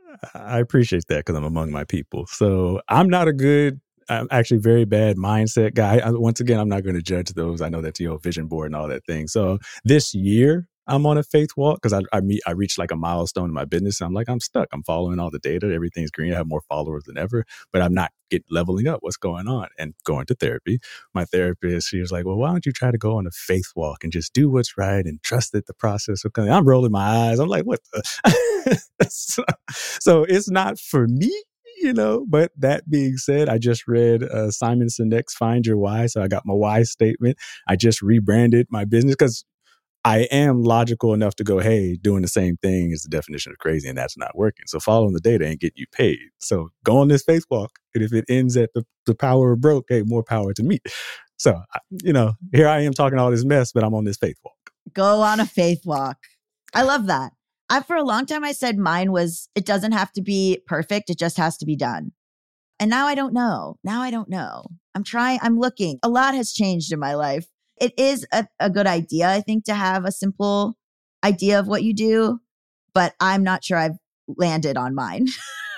I appreciate that because I'm among my people. So I'm not a good, I'm actually very bad mindset guy. I, once again, I'm not going to judge those. I know that's your vision board and all that thing. So this year I'm on a faith walk because I I, meet, I reached like a milestone in my business. And I'm like, I'm stuck. I'm following all the data. Everything's green. I have more followers than ever, but I'm not get leveling up. What's going on? And going to therapy. My therapist, she was like, well, why don't you try to go on a faith walk and just do what's right and trust that the process will come. I'm rolling my eyes. I'm like, what the? so, so it's not for me. You know, but that being said, I just read uh, Simon Sinek's Find Your Why. So I got my why statement. I just rebranded my business because I am logical enough to go, hey, doing the same thing is the definition of crazy and that's not working. So following the data ain't getting you paid. So go on this faith walk. And if it ends at the, the power of broke, hey, more power to me. So, you know, here I am talking all this mess, but I'm on this faith walk. Go on a faith walk. I love that. I, for a long time, I said mine was, it doesn't have to be perfect. It just has to be done. And now I don't know. Now I don't know. I'm trying, I'm looking. A lot has changed in my life. It is a, a good idea, I think, to have a simple idea of what you do, but I'm not sure I've landed on mine.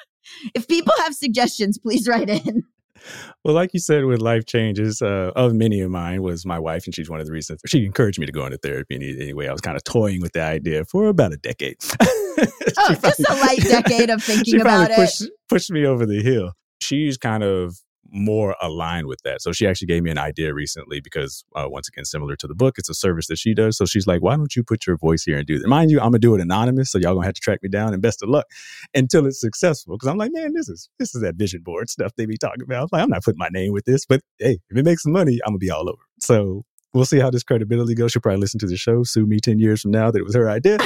If people have suggestions, please write in. Well, like you said, with life changes, uh, of many of mine was my wife, and she's one of the reasons she encouraged me to go into therapy. And anyway, I was kind of toying with the idea for about a decade. Oh, just probably, a light decade of thinking she about pushed, it. Pushed me over the hill. She's kind of more aligned with that. So she actually gave me an idea recently because uh, once again, similar to the book, it's a service that she does. So she's like, why don't you put your voice here and do that? Mind you, I'm going to do it anonymous. So y'all going to have to track me down and best of luck until it's successful. Cause I'm like, man, this is, this is that vision board stuff they be talking about. I'm like, I'm not putting my name with this, but hey, if it makes some money, I'm gonna be all over it. So we'll see how this credibility goes. She'll probably listen to the show, sue me ten years from now that it was her idea.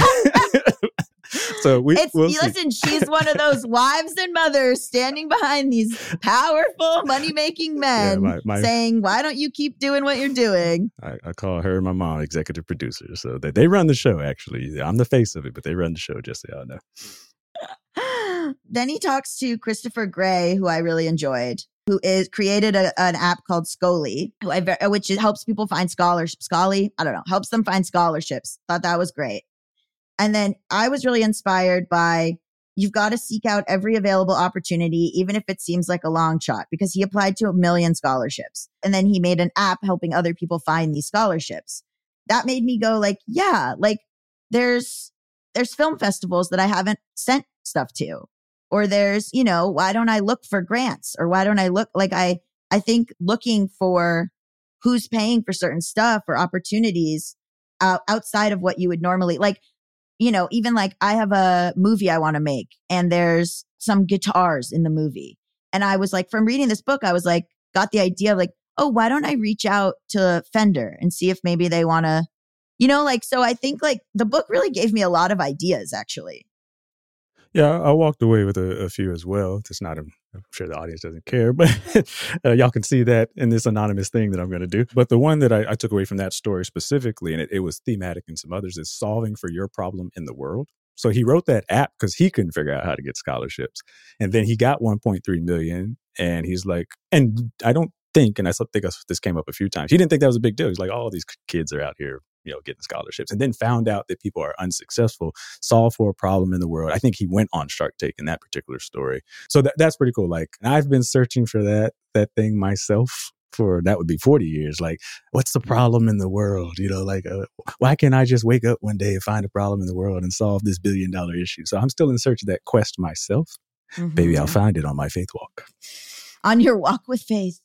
So we, it's, we'll listen, she's one of those wives and mothers standing behind these powerful money-making men yeah, my, my, saying, why don't you keep doing what you're doing? I, I call her and my mom executive producers. So they, they run the show, actually. I'm the face of it, but they run the show, just so y'all know. Then he talks to Christopher Gray, who I really enjoyed, who is created a, an app called Scholly, who I, which helps people find scholarships. Scholly, I don't know, helps them find scholarships. Thought that was great. And then I was really inspired by, you've got to seek out every available opportunity, even if it seems like a long shot, because he applied to a million scholarships. And then he made an app helping other people find these scholarships. That made me go like, yeah, like there's, there's film festivals that I haven't sent stuff to, or there's, you know, why don't I look for grants, or why don't I look like I, I think looking for who's paying for certain stuff or opportunities uh, outside of what you would normally like. You know, even like I have a movie I want to make and there's some guitars in the movie. And I was like, from reading this book, I was like, got the idea of like, oh, why don't I reach out to Fender and see if maybe they want to, you know, like, so I think like the book really gave me a lot of ideas, actually. Yeah, I walked away with a, a few as well. It's not, a, I'm sure the audience doesn't care, but uh, y'all can see that in this anonymous thing that I'm going to do. But the one that I, I took away from that story specifically, and it, it was thematic in some others, is solving for your problem in the world. So he wrote that app because he couldn't figure out how to get scholarships. And then he got one point three million. And he's like, and I don't think, and I think this came up a few times, he didn't think that was a big deal. He's like, all these kids are out here you know, getting scholarships, and then found out that people are unsuccessful, solve for a problem in the world. I think he went on Shark Tank in that particular story. So that, that's pretty cool. Like, I've been searching for that, that thing myself for, that would be forty years. Like, what's the problem in the world? You know, like, uh, why can't I just wake up one day and find a problem in the world and solve this billion dollar issue? So I'm still in search of that quest myself. Mm-hmm. Maybe I'll find it on my faith walk. On your walk with faith.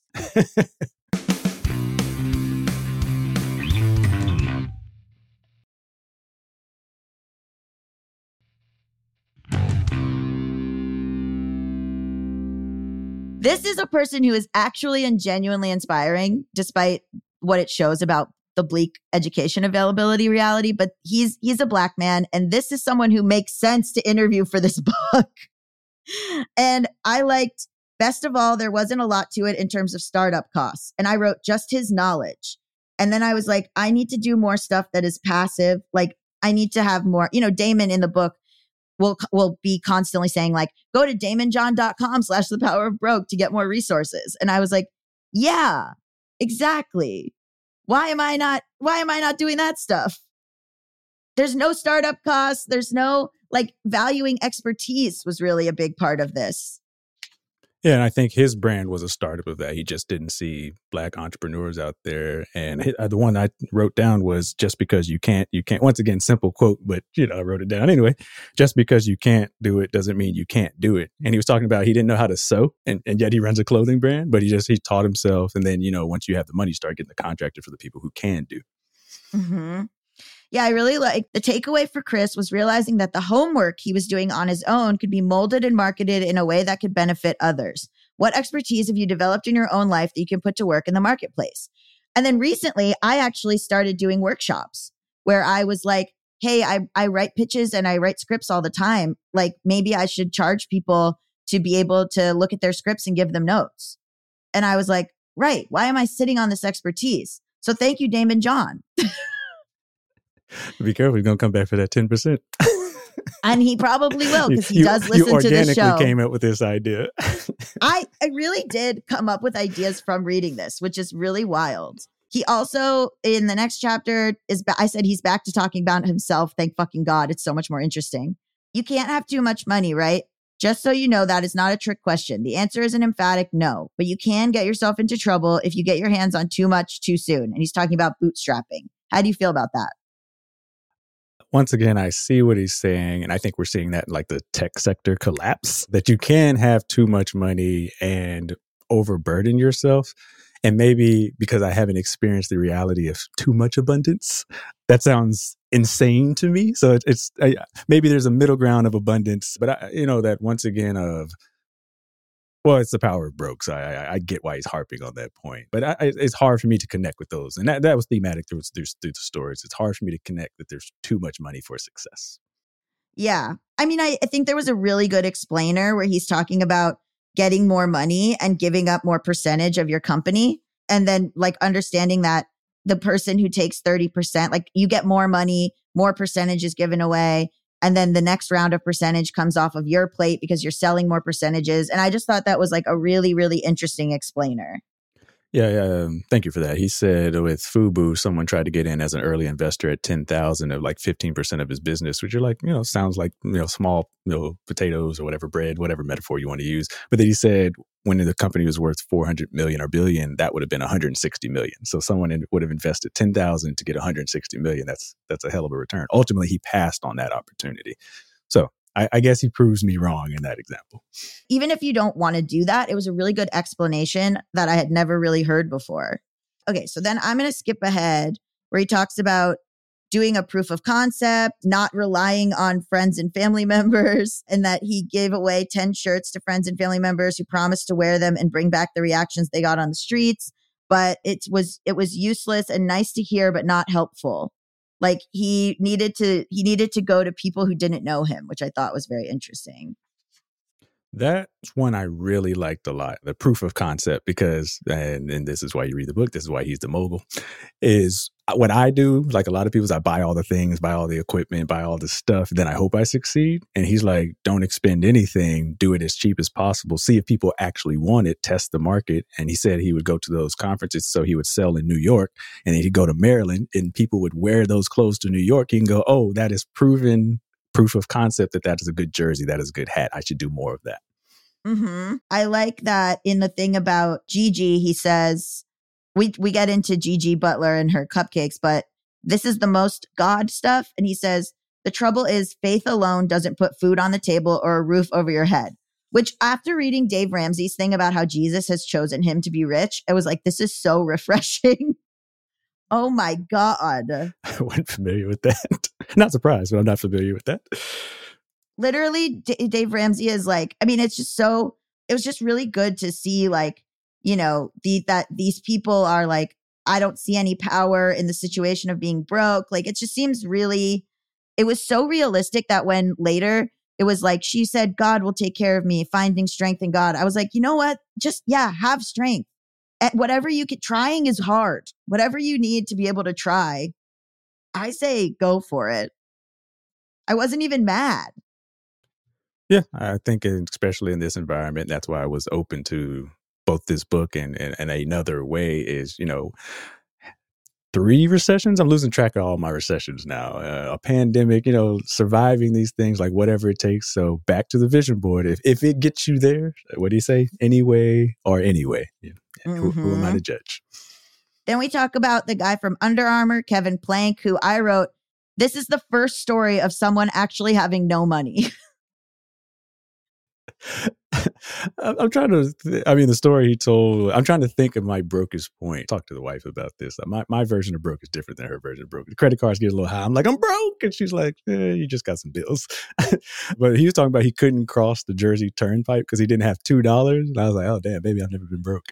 This is a person who is actually and genuinely inspiring, despite what it shows about the bleak education availability reality. But he's he's a Black man, and this is someone who makes sense to interview for this book. And I liked, best of all, there wasn't a lot to it in terms of startup costs. And I wrote just his knowledge. And then I was like, I need to do more stuff that is passive. Like, I need to have more, you know, Damon in the book will will be constantly saying, like, go to damonjohn.com slash the power of broke to get more resources. And I was like, yeah, exactly. Why am I not, why am I not doing that stuff? There's no startup costs. There's no, like, valuing expertise was really a big part of this. Yeah, and I think his brand was a startup of that. He just didn't see Black entrepreneurs out there. And his, uh, the one I wrote down was, just because you can't, you can't, once again, simple quote, but, you know, I wrote it down anyway. Just because you can't do it doesn't mean you can't do it. And he was talking about he didn't know how to sew, and, and yet he runs a clothing brand, but he just, he taught himself. And then, you know, once you have the money, you start getting the contractor for the people who can do. Mm-hmm. Yeah, I really like the takeaway for Chris was realizing that the homework he was doing on his own could be molded and marketed in a way that could benefit others. What expertise have you developed in your own life that you can put to work in the marketplace? And then recently, I actually started doing workshops where I was like, hey, I, I write pitches and I write scripts all the time. Like, maybe I should charge people to be able to look at their scripts and give them notes. And I was like, right, why am I sitting on this expertise? So thank you, Damon John. Be careful, he's going to come back for that ten percent. And he probably will, because he you, does listen you to the show. You organically came up with this idea. I, I really did come up with ideas from reading this, which is really wild. He also, in the next chapter, is ba- I said he's back to talking about himself. Thank fucking God. It's so much more interesting. You can't have too much money, right? Just so you know, that is not a trick question. The answer is an emphatic no, but you can get yourself into trouble if you get your hands on too much too soon. And he's talking about bootstrapping. How do you feel about that? Once again, I see what he's saying, and I think we're seeing that in like the tech sector collapse, that you can have too much money and overburden yourself. And maybe because I haven't experienced the reality of too much abundance, that sounds insane to me. So it's, it's uh, maybe there's a middle ground of abundance, but I, you know, that once again of, well, it's the power of broke. So I, I, I get why he's harping on that point, but I, it's hard for me to connect with those. And that, that was thematic through, through, through the stories. It's hard for me to connect that there's too much money for success. Yeah. I mean, I, I think there was a really good explainer where he's talking about getting more money and giving up more percentage of your company. And then like understanding that the person who takes thirty percent, like you get more money, more percentage is given away. And then the next round of percentage comes off of your plate because you're selling more percentages. And I just thought that was like a really, really interesting explainer. Yeah, yeah. Um, thank you for that. He said with Fubu, someone tried to get in as an early investor at ten thousand of like fifteen percent of his business, which are like, you know, sounds like, you know, small, you know, potatoes or whatever, bread, whatever metaphor you want to use. But then he said when the company was worth four hundred million or billion, that would have been one hundred sixty million. So someone in, would have invested ten thousand to get one hundred sixty million. That's, that's a hell of a return. Ultimately, he passed on that opportunity. So I, I guess he proves me wrong in that example. Even if you don't want to do that, it was a really good explanation that I had never really heard before. Okay, so then I'm going to skip ahead where he talks about doing a proof of concept, not relying on friends and family members, and that he gave away ten shirts to friends and family members who promised to wear them and bring back the reactions they got on the streets. But it was it was useless and nice to hear, but not helpful. Like he needed to he needed to go to people who didn't know him, which I thought was very interesting. That's one I really liked a lot. The proof of concept, because, and, and this is why you read the book, this is why he's the mogul, is what I do. Like a lot of people, is I buy all the things, buy all the equipment, buy all the stuff. Then I hope I succeed. And he's like, don't expend anything, do it as cheap as possible. See if people actually want it, test the market. And he said he would go to those conferences. So he would sell in New York, and then he'd go to Maryland and people would wear those clothes to New York. He can go, oh, that is proven proof of concept that that is a good jersey. That is a good hat. I should do more of that. Mm-hmm. I like that in the thing about Gigi, he says, we, we get into Gigi Butler and her cupcakes, but this is the most God stuff. And he says, the trouble is faith alone doesn't put food on the table or a roof over your head, which after reading Dave Ramsey's thing about how Jesus has chosen him to be rich, I was like, this is so refreshing. Oh my God. I wasn't familiar with that. Not surprised, but I'm not familiar with that. Literally, D- Dave Ramsey is like, I mean, it's just so, it was just really good to see like, you know, the that these people are like, I don't see any power in the situation of being broke. Like, it just seems really, it was so realistic that when later it was like, she said, God will take care of me, finding strength in God. I was like, you know what? Just, yeah, have strength. At whatever you could, trying is hard. Whatever you need to be able to try, I say go for it. I wasn't even mad. Yeah, I think especially in this environment, that's why I was open to both this book and, and, and another way is, you know, three recessions. I'm losing track of all my recessions now. Uh, a pandemic, you know, surviving these things, like whatever it takes. So back to the vision board. If if it gets you there, what do you say? Anyway or anyway? Yeah. Mm-hmm. Who, who am I to judge? Then we talk about the guy from Under Armour, Kevin Plank, who I wrote, this is the first story of someone actually having no money. I'm trying to, th- I mean, the story he told, I'm trying to think of my brokest point. Talk to the wife about this. My my version of broke is different than her version of broke. The credit cards get a little high. I'm like, I'm broke. And she's like, eh, you just got some bills. But he was talking about he couldn't cross the Jersey Turnpike because he didn't have two dollars. And I was like, oh, damn, baby, I've never been broke.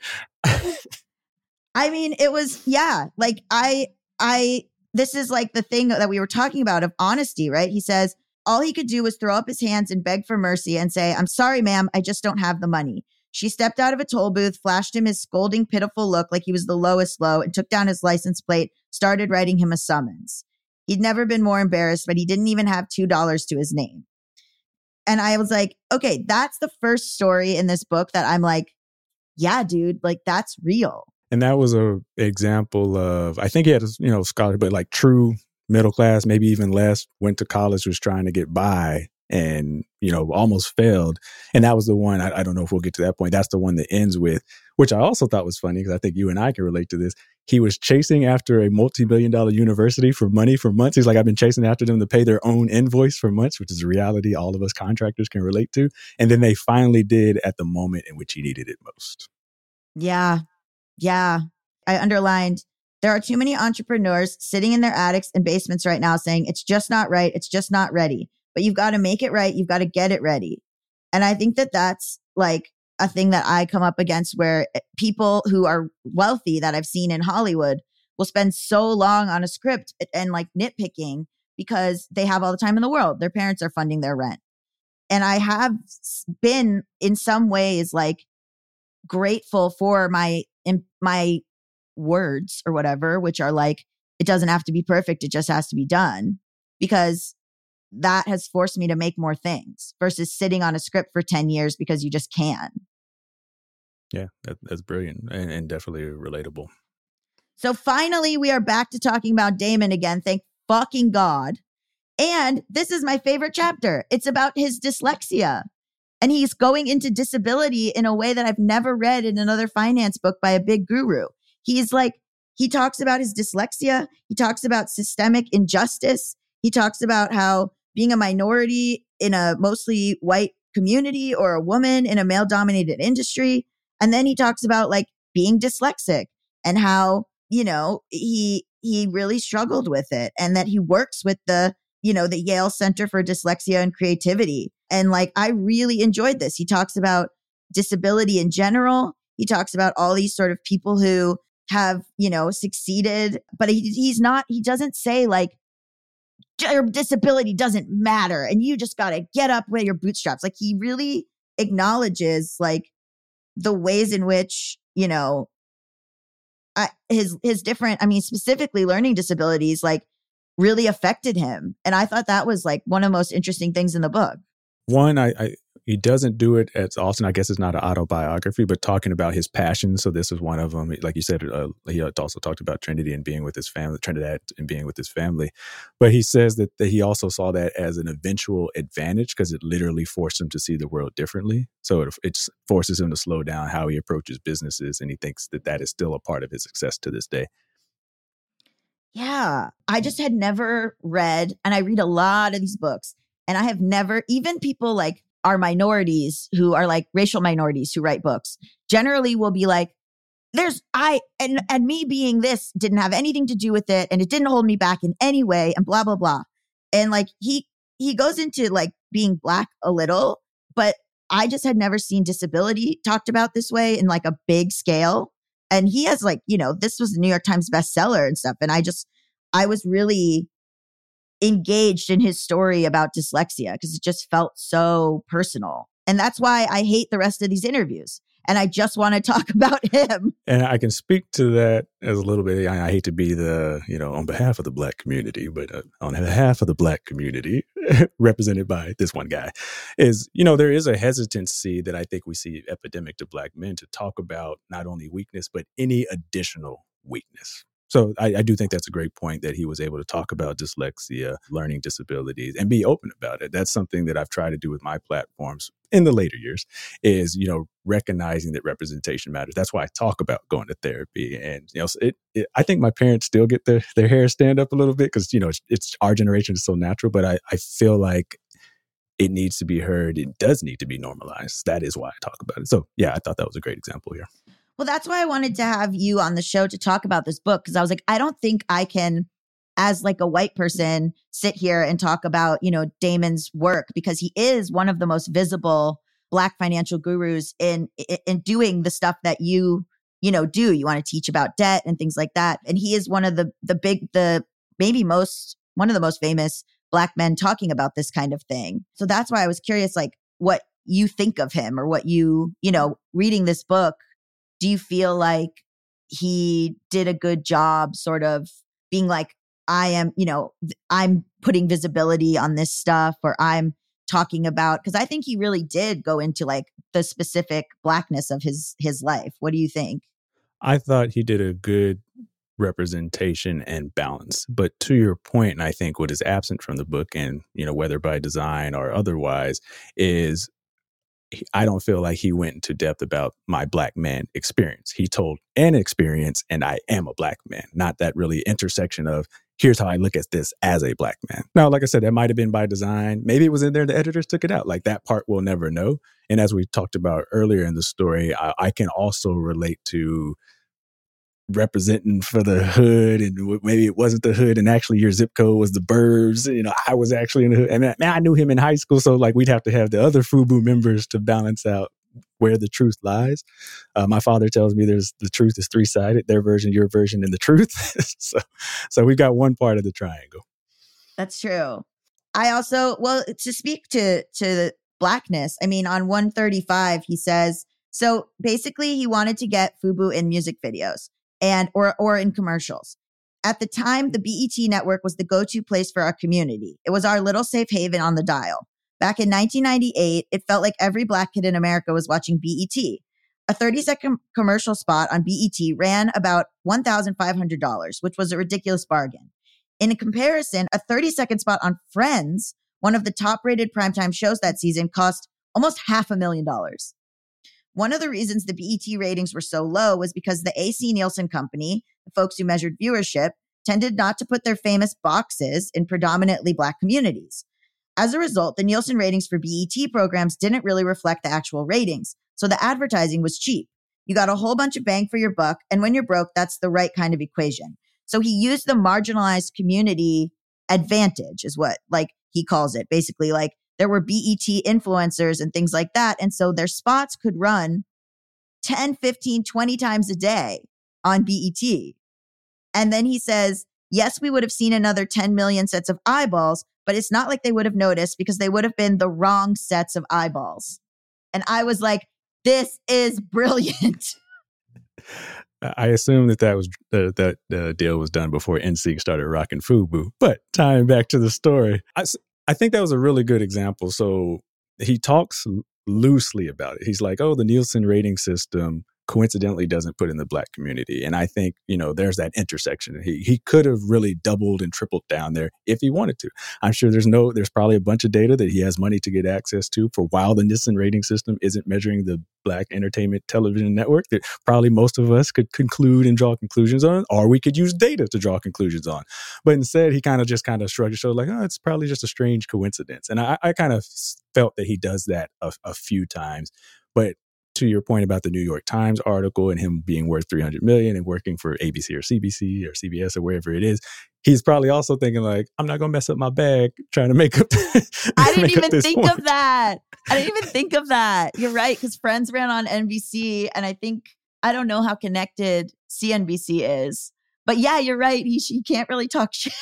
I mean, it was, yeah, like I, I, this is like the thing that we were talking about of honesty, right? He says, all he could do was throw up his hands and beg for mercy and say, I'm sorry, ma'am, I just don't have the money. She stepped out of a toll booth, flashed him his scolding, pitiful look like he was the lowest low, and took down his license plate, started writing him a summons. He'd never been more embarrassed, but he didn't even have two dollars to his name. And I was like, okay, that's the first story in this book that I'm like, yeah, dude, like that's real. And that was a example of, I think he had a, you know, scholarship, but like true middle class, maybe even less, went to college, was trying to get by and, you know, almost failed. And that was the one, I, I don't know if we'll get to that point. That's the one that ends with, which I also thought was funny because I think you and I can relate to this. He was chasing after a multi-million dollar university for money for months. He's like, I've been chasing after them to pay their own invoice for months, which is a reality all of us contractors can relate to. And then they finally did at the moment in which he needed it most. Yeah. Yeah. I underlined, there are too many entrepreneurs sitting in their attics and basements right now saying, it's just not right. It's just not ready. But you've got to make it right. You've got to get it ready. And I think that that's like a thing that I come up against where people who are wealthy that I've seen in Hollywood will spend so long on a script and like nitpicking because they have all the time in the world. Their parents are funding their rent. And I have been in some ways like grateful for my, in, my words or whatever, which are like, it doesn't have to be perfect. It just has to be done, because that has forced me to make more things versus sitting on a script for ten years because you just can. Yeah, that, that's brilliant and, and definitely relatable. So finally, we are back to talking about Damon again. Thank fucking God. And this is my favorite chapter. It's about his dyslexia. And he's going into disability in a way that I've never read in another finance book by a big guru. He's like, he talks about his dyslexia. He talks about systemic injustice. He talks about how being a minority in a mostly white community or a woman in a male dominated industry. And then he talks about like being dyslexic and how, you know, he, he really struggled with it and that he works with the, you know, the Yale Center for Dyslexia and Creativity. And like, I really enjoyed this. He talks about disability in general. He talks about all these sort of people who have, you know, succeeded, but he, he's not, he doesn't say like, your disability doesn't matter and you just got to get up with your bootstraps. Like he really acknowledges like the ways in which, you know, uh, his his different, I mean, specifically learning disabilities, like really affected him. And I thought that was like one of the most interesting things in the book. One, I, I he doesn't do it as often. I guess it's not an autobiography, but talking about his passions. So this is one of them. Like you said, uh, he also talked about Trinity and being with his family, Trinidad and being with his family. But he says that, that he also saw that as an eventual advantage because it literally forced him to see the world differently. So it, it forces him to slow down how he approaches businesses. And he thinks that that is still a part of his success to this day. Yeah, I just had never read, and I read a lot of these books, and I have never, even people like are minorities who are like racial minorities who write books generally will be like, there's I and and me being this didn't have anything to do with it, and it didn't hold me back in any way, and blah blah blah. And like he he goes into like being Black a little, but I just had never seen disability talked about this way in like a big scale. And he has like, you know, this was a New York Times bestseller and stuff. And I just, I was really engaged in his story about dyslexia because it just felt so personal. And that's why I hate the rest of these interviews. And I just want to talk about him. And I can speak to that as a little bit. I, I hate to be the, you know, on behalf of the Black community, but uh, on behalf of the Black community represented by this one guy is, you know, there is a hesitancy that I think we see epidemic to Black men to talk about not only weakness, but any additional weakness. So I, I do think that's a great point that he was able to talk about dyslexia, learning disabilities, and be open about it. That's something that I've tried to do with my platforms in the later years is, you know, recognizing that representation matters. That's why I talk about going to therapy. And, you know, it, it, I think my parents still get their, their hair stand up a little bit because, you know, it's, it's our generation is so natural, but I, I feel like it needs to be heard. It does need to be normalized. That is why I talk about it. So, yeah, I thought that was a great example here. Well, that's why I wanted to have you on the show to talk about this book, because I was like, I don't think I can, as like a white person, sit here and talk about, you know, Damon's work, because he is one of the most visible Black financial gurus in in doing the stuff that you, you know, do. You want to teach about debt and things like that. And he is one of the the big, the maybe most, one of the most famous Black men talking about this kind of thing. So that's why I was curious, like, what you think of him or what you, you know, reading this book. Do you feel like he did a good job sort of being like, I am, you know, I'm putting visibility on this stuff, or I'm talking about, because I think he really did go into like the specific Blackness of his his life. What do you think? I thought he did a good representation and balance. But to your point, and I think what is absent from the book, and, you know, whether by design or otherwise, is I don't feel like he went into depth about my Black man experience. He told an experience, and I am a Black man, not that really intersection of here's how I look at this as a Black man. Now, like I said, that might have been by design. Maybe it was in there. The editors took it out. Like that part we'll never know. And as we talked about earlier in the story, I, I can also relate to representing for the hood, and maybe it wasn't the hood and actually your zip code was the burbs. You know, I was actually in the hood, and man, I knew him in high school. So like we'd have to have the other FUBU members to balance out where the truth lies. Uh, my father tells me there's the truth is three sided, their version, your version, and the truth. so, so we've got one part of the triangle. That's true. I also, well, to speak to, to Blackness, I mean, on one thirty-five, he says, so basically he wanted to get FUBU in music videos. And or or in commercials. At the time, the B E T network was the go-to place for our community. It was our little safe haven on the dial. Back in nineteen ninety-eight, it felt like every Black kid in America was watching B E T. A thirty-second commercial spot on B E T ran about one thousand five hundred dollars, which was a ridiculous bargain. In comparison, a thirty-second spot on Friends, one of the top-rated primetime shows that season, cost almost half a million dollars. One of the reasons the B E T ratings were so low was because the A C Nielsen company, the folks who measured viewership, tended not to put their famous boxes in predominantly Black communities. As a result, the Nielsen ratings for B E T programs didn't really reflect the actual ratings, so the advertising was cheap. You got a whole bunch of bang for your buck, and when you're broke, that's the right kind of equation. So he used the marginalized community advantage, is what like he calls it. Basically, like, there were B E T influencers and things like that. And so their spots could run ten, fifteen, twenty times a day on B E T. And then he says, yes, we would have seen another ten million sets of eyeballs, but it's not like they would have noticed because they would have been the wrong sets of eyeballs. And I was like, this is brilliant. I assume that that was uh, that uh, deal was done before N Sync started rocking FUBU. But tying back to the story, I, I think that was a really good example. So he talks loosely about it. He's like, oh, the Nielsen rating system coincidentally doesn't put in the Black community. And I think, you know, there's that intersection. He he could have really doubled and tripled down there if he wanted to. I'm sure there's no, there's probably a bunch of data that he has money to get access to for while the Nielsen rating system isn't measuring the Black entertainment television network that probably most of us could conclude and draw conclusions on, or we could use data to draw conclusions on. But instead, he kind of just kind of shrugged his shoulders like, oh, it's probably just a strange coincidence. And I, I kind of felt that he does that a, a few times. But to your point about the New York Times article and him being worth three hundred million dollars and working for A B C or C B C or C B S or wherever it is, he's probably also thinking like, I'm not going to mess up my bag trying to make up. I didn't even think point. of that. I didn't even think of that. You're right. Because Friends ran on N B C. And I think, I don't know how connected C N B C is. But yeah, you're right. He, he can't really talk shit.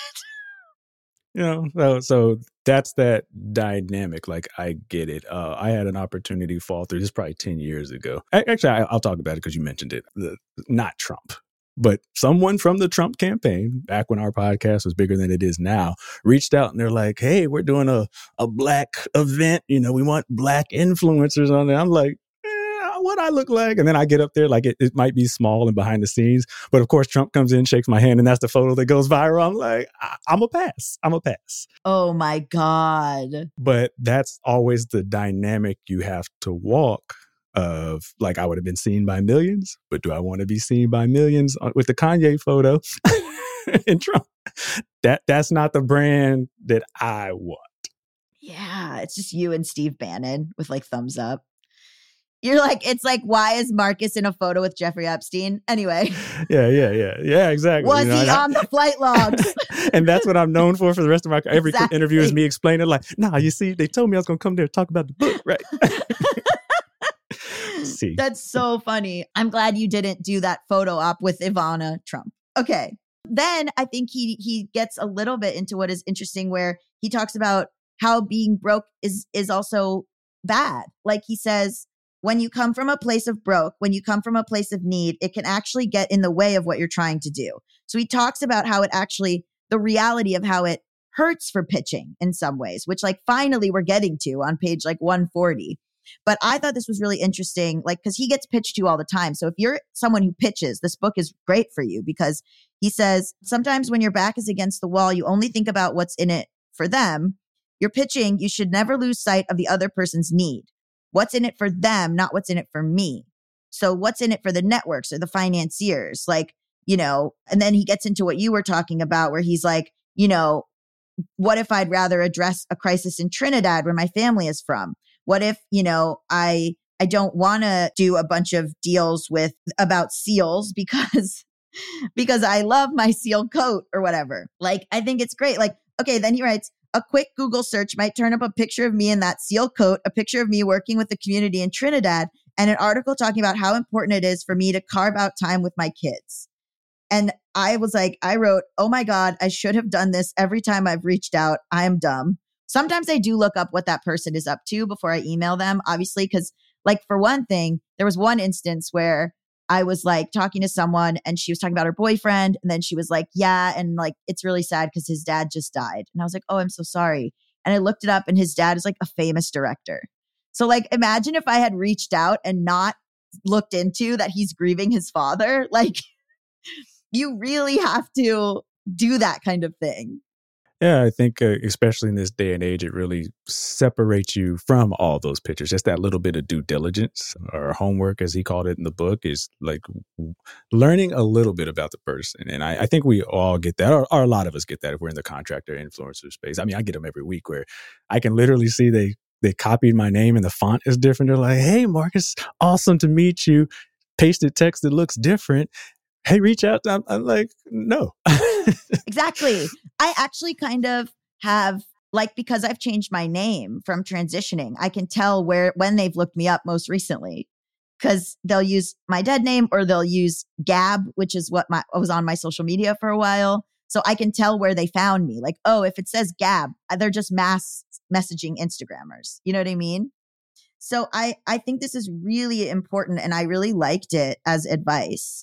You know, so, so that's that dynamic. Like, I get it. Uh, I had an opportunity fall through. This is probably ten years ago. I, actually, I, I'll talk about it because you mentioned it. The, not Trump, but someone from the Trump campaign, back when our podcast was bigger than it is now, reached out and they're like, hey, we're doing a, a Black event. You know, we want Black influencers on there. I'm like, what I look like. And then I get up there, like it, it might be small and behind the scenes. But of course, Trump comes in, shakes my hand, and that's the photo that goes viral. I'm like, I, I'm a pass. I'm a pass. Oh my God. But that's always the dynamic you have to walk of, like, I would have been seen by millions, but do I want to be seen by millions with the Kanye photo and Trump? That That's not the brand that I want. Yeah, it's just you and Steve Bannon with like thumbs up. You're like, it's like, why is Marcus in a photo with Jeffrey Epstein? Anyway. Yeah, yeah, yeah. Yeah, exactly. Was you know, he I, on the flight logs? And that's what I'm known for for the rest of my every Exactly. interview is me explaining like, nah, you see, they told me I was going to come there and talk about the book, right? See. That's so funny. I'm glad you didn't do that photo op with Ivana Trump. Okay. Then I think he he gets a little bit into what is interesting, where he talks about how being broke is is also bad. Like he says, when you come from a place of broke, when you come from a place of need, it can actually get in the way of what you're trying to do. So he talks about how it actually, the reality of how it hurts for pitching in some ways, which like finally we're getting to on page like one forty. But I thought this was really interesting, like, because he gets pitched to all the time. So if you're someone who pitches, this book is great for you, because he says, sometimes when your back is against the wall, you only think about what's in it for them. You're pitching, you should never lose sight of the other person's need. What's in it for them, not what's in it for me. So what's in it for the networks or the financiers? Like, you know, and then he gets into what you were talking about, where he's like, you know, what if I'd rather address a crisis in Trinidad where my family is from? What if, you know, I I don't want to do a bunch of deals with about seals because because I love my seal coat or whatever. Like, I think it's great. Like, okay, then he writes, a quick Google search might turn up a picture of me in that seal coat, a picture of me working with the community in Trinidad, and an article talking about how important it is for me to carve out time with my kids. And I was like, I wrote, oh my God, I should have done this every time I've reached out. I am dumb. Sometimes I do look up what that person is up to before I email them, obviously, because like for one thing, there was one instance where I was like talking to someone and she was talking about her boyfriend. And then she was like, yeah. And like, it's really sad because his dad just died. And I was like, oh, I'm so sorry. And I looked it up and his dad is like a famous director. So like, imagine if I had reached out and not looked into that he's grieving his father. Like, you really have to do that kind of thing. Yeah, I think uh, especially in this day and age, it really separates you from all those pictures. Just that little bit of due diligence or homework, as he called it in the book, is like learning a little bit about the person. And I, I think we all get that, or, or a lot of us get that if we're in the contractor influencer space. I mean, I get them every week where I can literally see they they copied my name and the font is different. They're like, hey, Marcus, awesome to meet you. Pasted text that looks different. Hey, reach out. I'm, I'm like, no. Exactly. I actually kind of have, like, because I've changed my name from transitioning, I can tell where, when they've looked me up most recently, because they'll use my dead name or they'll use Gab, which is what my, was on my social media for a while. So I can tell where they found me. Like, oh, if it says Gab, they're just mass messaging Instagrammers. You know what I mean? So I, I think this is really important, and I really liked it as advice.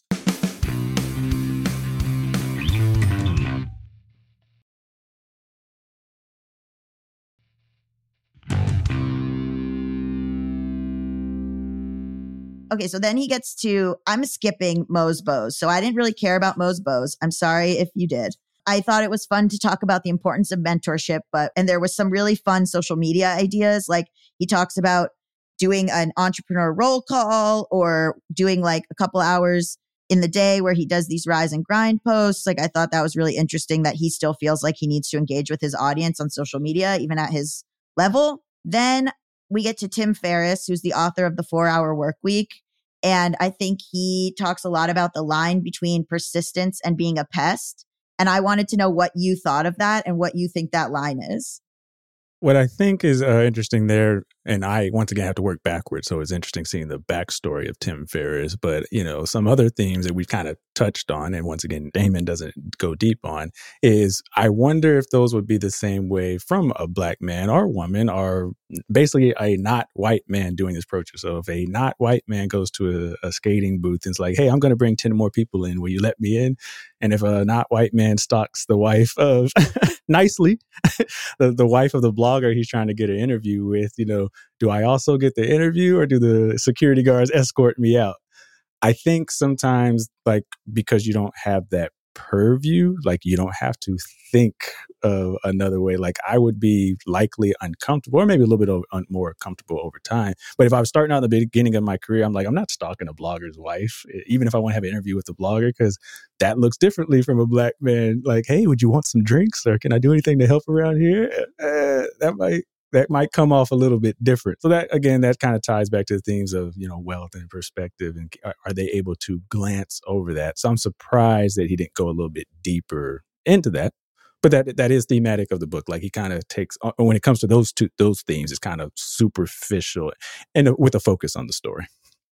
Okay, so then he gets to, I'm skipping Moe's Bows. So I didn't really care about Moe's Bows. I'm sorry if you did. I thought it was fun to talk about the importance of mentorship, but, and there was some really fun social media ideas. Like he talks about doing an entrepreneur roll call or doing like a couple hours in the day where he does these rise and grind posts. Like I thought that was really interesting that he still feels like he needs to engage with his audience on social media, even at his level. Then we get to Tim Ferriss, who's the author of The four hour Work Week. And I think he talks a lot about the line between persistence and being a pest. And I wanted to know what you thought of that and what you think that line is. What I think is uh, interesting there, and I once again have to work backwards, so it's interesting seeing the backstory of Tim Ferriss, but you know, some other themes that we've kind of touched on, and once again, Damon doesn't go deep on, is I wonder if those would be the same way from a black man or woman, or basically a not white man doing this project. So if a not white man goes to a, a skating booth and it's like, hey, I'm going to bring ten more people in, will you let me in? And if a not white man stalks the wife of, nicely, the, the wife of the blogger he's trying to get an interview with, you know, do I also get the interview or do the security guards escort me out? I think sometimes, like, because you don't have that purview, like you don't have to think of another way. Like I would be likely uncomfortable, or maybe a little bit of, un, more comfortable over time. But if I was starting out at the beginning of my career, I'm like, I'm not stalking a blogger's wife, even if I want to have an interview with a blogger, because that looks differently from a black man. Like, hey, would you want some drinks, or can I do anything to help around here? Uh, that might that might come off a little bit different. So that, again, that kind of ties back to the themes of, you know, wealth and perspective, and are, are they able to glance over that? So I'm surprised that he didn't go a little bit deeper into that. But that that is thematic of the book. Like he kind of takes, when it comes to those two, those themes, it's kind of superficial and with a focus on the story.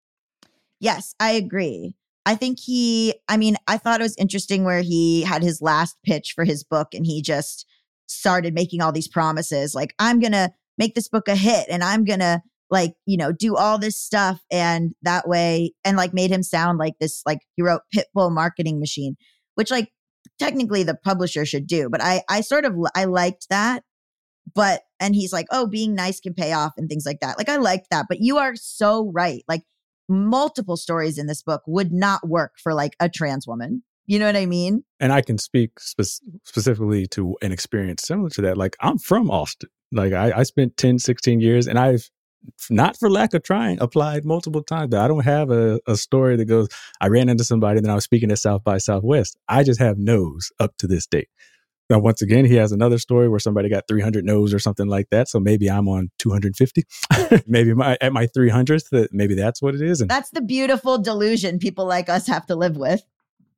Yes, I agree. I think he, I mean, I thought it was interesting where he had his last pitch for his book and he just started making all these promises. Like, I'm going to make this book a hit and I'm going to like, you know, do all this stuff. And that way, and like made him sound like this, like he wrote Pitbull marketing machine, which like technically the publisher should do. But I, I sort of, I liked that. But, and he's like, oh, being nice can pay off and things like that. Like, I liked that. But you are so right. Like, multiple stories in this book would not work for like a trans woman. You know what I mean? And I can speak spe- specifically to an experience similar to that. Like, I'm from Austin. Like, I, I spent ten, sixteen years and I've, not for lack of trying, applied multiple times. But I don't have a, a story that goes, I ran into somebody and then I was speaking at South by Southwest. I just have no's up to this date. Now, once again, he has another story where somebody got three hundred no's or something like that. So maybe I'm on two hundred fifty. Maybe my, at my three hundredth, maybe that's what it is. And that's the beautiful delusion people like us have to live with.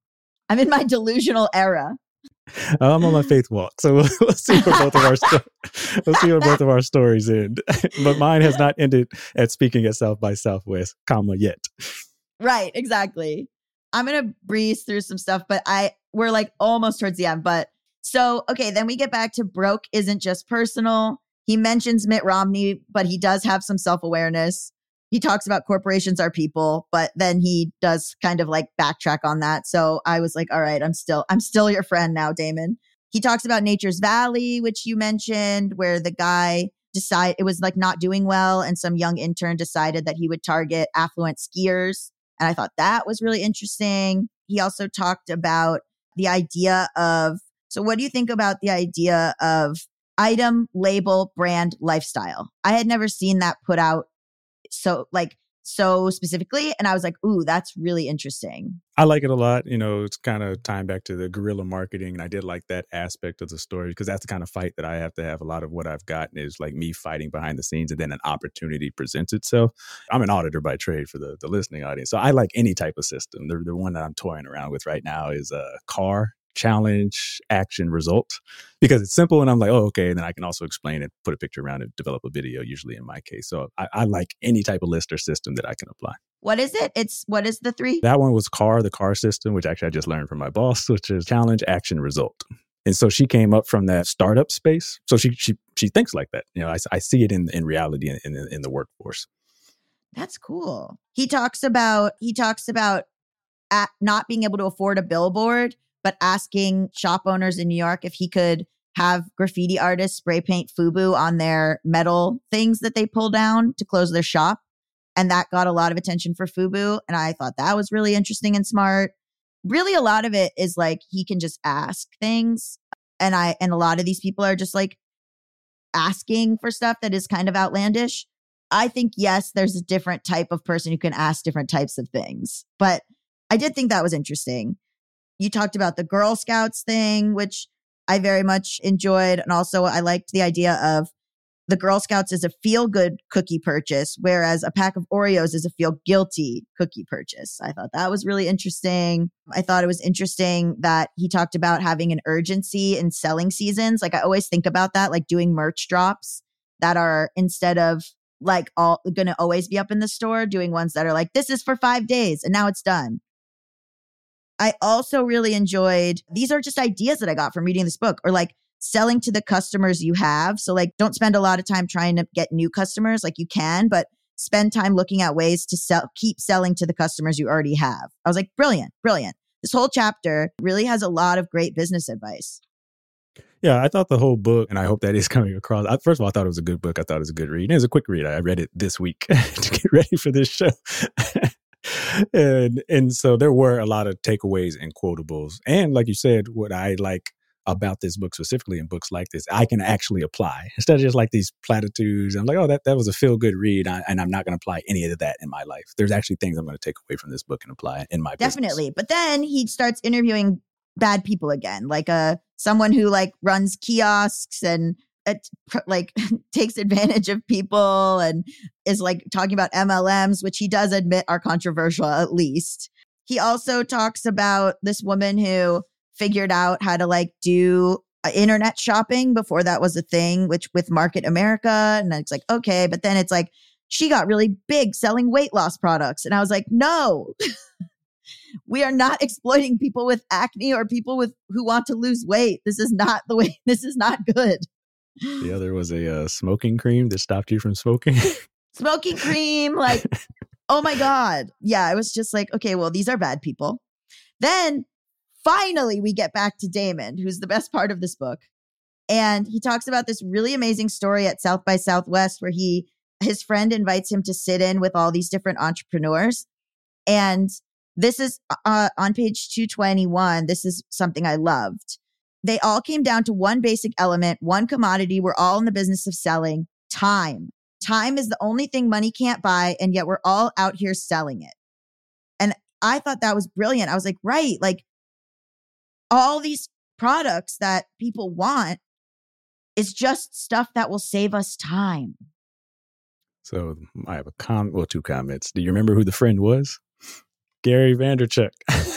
I'm in my delusional era. I'm on my faith walk. So we'll, we'll see where both of our sto- we'll see where both of our stories end. But mine has not ended at speaking at South by Southwest, comma, yet. Right, exactly. I'm going to breeze through some stuff, but I we're like almost towards the end. But so, okay, then we get back to broke isn't just personal. He mentions Mitt Romney, but he does have some self-awareness. He talks about corporations are people, but then he does kind of like backtrack on that. So I was like, all right, I'm still, I'm still your friend now, Damon. He talks about Nature's Valley, which you mentioned, where the guy decided it was like not doing well. And some young intern decided that he would target affluent skiers. And I thought that was really interesting. He also talked about the idea of, so what do you think about the idea of item, label, brand, lifestyle? I had never seen that put out so like so specifically. And I was like, ooh, that's really interesting. I like it a lot. You know, it's kind of tying back to the guerrilla marketing. And I did like that aspect of the story because that's the kind of fight that I have to have. A lot of what I've gotten is like me fighting behind the scenes and then an opportunity presents itself. I'm an auditor by trade for the, the listening audience. So I like any type of system. The, the one that I'm toying around with right now is a car. Challenge, action, result, because it's simple and I'm like, oh, okay. And then I can also explain it, put a picture around it, develop a video, usually in my case. So I, I like any type of list or system that I can apply. What is it? It's, what is the three? That one was car, the car system, which actually I just learned from my boss, which is challenge, action, result. And so she came up from that startup space. So she she she thinks like that. You know, I, I see it in in reality in, in in the workforce. That's cool. He talks about he talks about at not being able to afford a billboard, but asking shop owners in New York if he could have graffiti artists spray paint FUBU on their metal things that they pull down to close their shop. And that got a lot of attention for FUBU. And I thought that was really interesting and smart. Really, a lot of it is like he can just ask things. And I and a lot of these people are just like asking for stuff that is kind of outlandish. I think, yes, there's a different type of person who can ask different types of things. But I did think that was interesting. You talked about the Girl Scouts thing, which I very much enjoyed. And also I liked the idea of the Girl Scouts is a feel-good cookie purchase, whereas a pack of Oreos is a feel-guilty cookie purchase. I thought that was really interesting. I thought it was interesting that he talked about having an urgency in selling seasons. Like I always think about that, like doing merch drops that are instead of like all going to always be up in the store, doing ones that are like, this is for five days and now it's done. I also really enjoyed, these are just ideas that I got from reading this book, or like selling to the customers you have. So like, don't spend a lot of time trying to get new customers. Like you can, but spend time looking at ways to sell, keep selling to the customers you already have. I was like, brilliant, brilliant. This whole chapter really has a lot of great business advice. Yeah, I thought the whole book, and I hope that is coming across. I, first of all, I thought it was a good book. I thought it was a good read. It was a quick read. I read it this week to get ready for this show. and and so there were a lot of takeaways and quotables. And like you said, what I like about this book specifically, in books like this, I can actually apply instead of just like these platitudes. I'm like, oh, that, that was a feel good read. I, and I'm not going to apply any of that in my life. There's actually things I'm going to take away from this book and apply in my business. Definitely. But then he starts interviewing bad people again, like a someone who like runs kiosks and uh, like takes advantage of people and is like talking about M L Ms, which he does admit are controversial at least. He also talks about this woman who figured out how to like do uh, internet shopping before that was a thing, which with Market America. And it's like, okay, but then it's like, she got really big selling weight loss products. And I was like, no, we are not exploiting people with acne or people with who want to lose weight. This is not the way, this is not good. The other was a uh, smoking cream that stopped you from smoking. Smoking cream, like, oh my God. Yeah, I was just like, okay, well, these are bad people. Then finally, we get back to Damon, who's the best part of this book. And he talks about this really amazing story at South by Southwest where he, his friend invites him to sit in with all these different entrepreneurs. And this is uh, on page two twenty-one. This is something I loved. They all came down to one basic element, one commodity we're all in the business of selling: time. Time is the only thing money can't buy, and yet we're all out here selling it. And I thought that was brilliant. I was like, right, like all these products that people want is just stuff that will save us time. So I have a com, well, two comments. Do you remember who the friend was? Gary Vaynerchuk.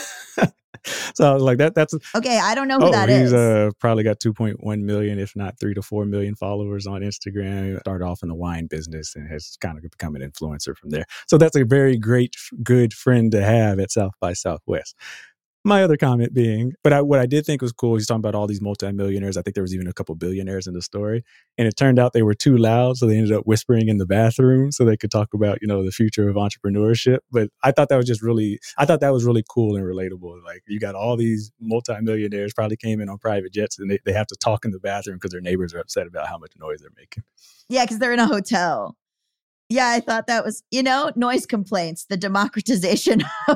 So I was like, that. That's okay. I don't know who oh, that he's, is. uh, probably got two point one million, if not three to four million followers on Instagram. He started off in the wine business and has kind of become an influencer from there. So that's a very great, good friend to have at South by Southwest. My other comment being, but I, what I did think was cool, he's talking about all these multimillionaires. I think there was even a couple billionaires in the story. And it turned out they were too loud. So they ended up whispering in the bathroom so they could talk about, you know, the future of entrepreneurship. But I thought that was just really, I thought that was really cool and relatable. Like you got all these multimillionaires probably came in on private jets and they, they have to talk in the bathroom because their neighbors are upset about how much noise they're making. Yeah, because they're in a hotel. Yeah, I thought that was, you know, noise complaints, the democratization of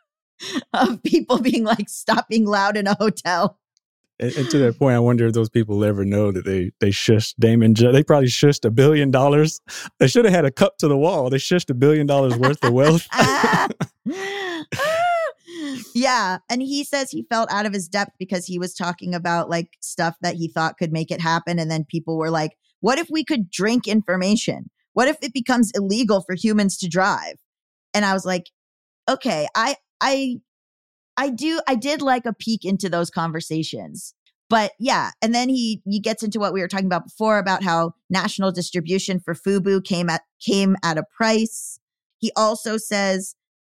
of people being like, stop being loud in a hotel. And, and to that point, I wonder if those people ever know that they they shushed Damon. They probably shushed a billion dollars. They should have had a cup to the wall. They shushed a billion dollars worth of wealth. Yeah. And he says he felt out of his depth because he was talking about like stuff that he thought could make it happen. And then people were like, what if we could drink information? What if it becomes illegal for humans to drive? And I was like, okay, I, I, I do, I did like a peek into those conversations, but yeah. And then he, he gets into what we were talking about before about how national distribution for FUBU came at, came at a price. He also says like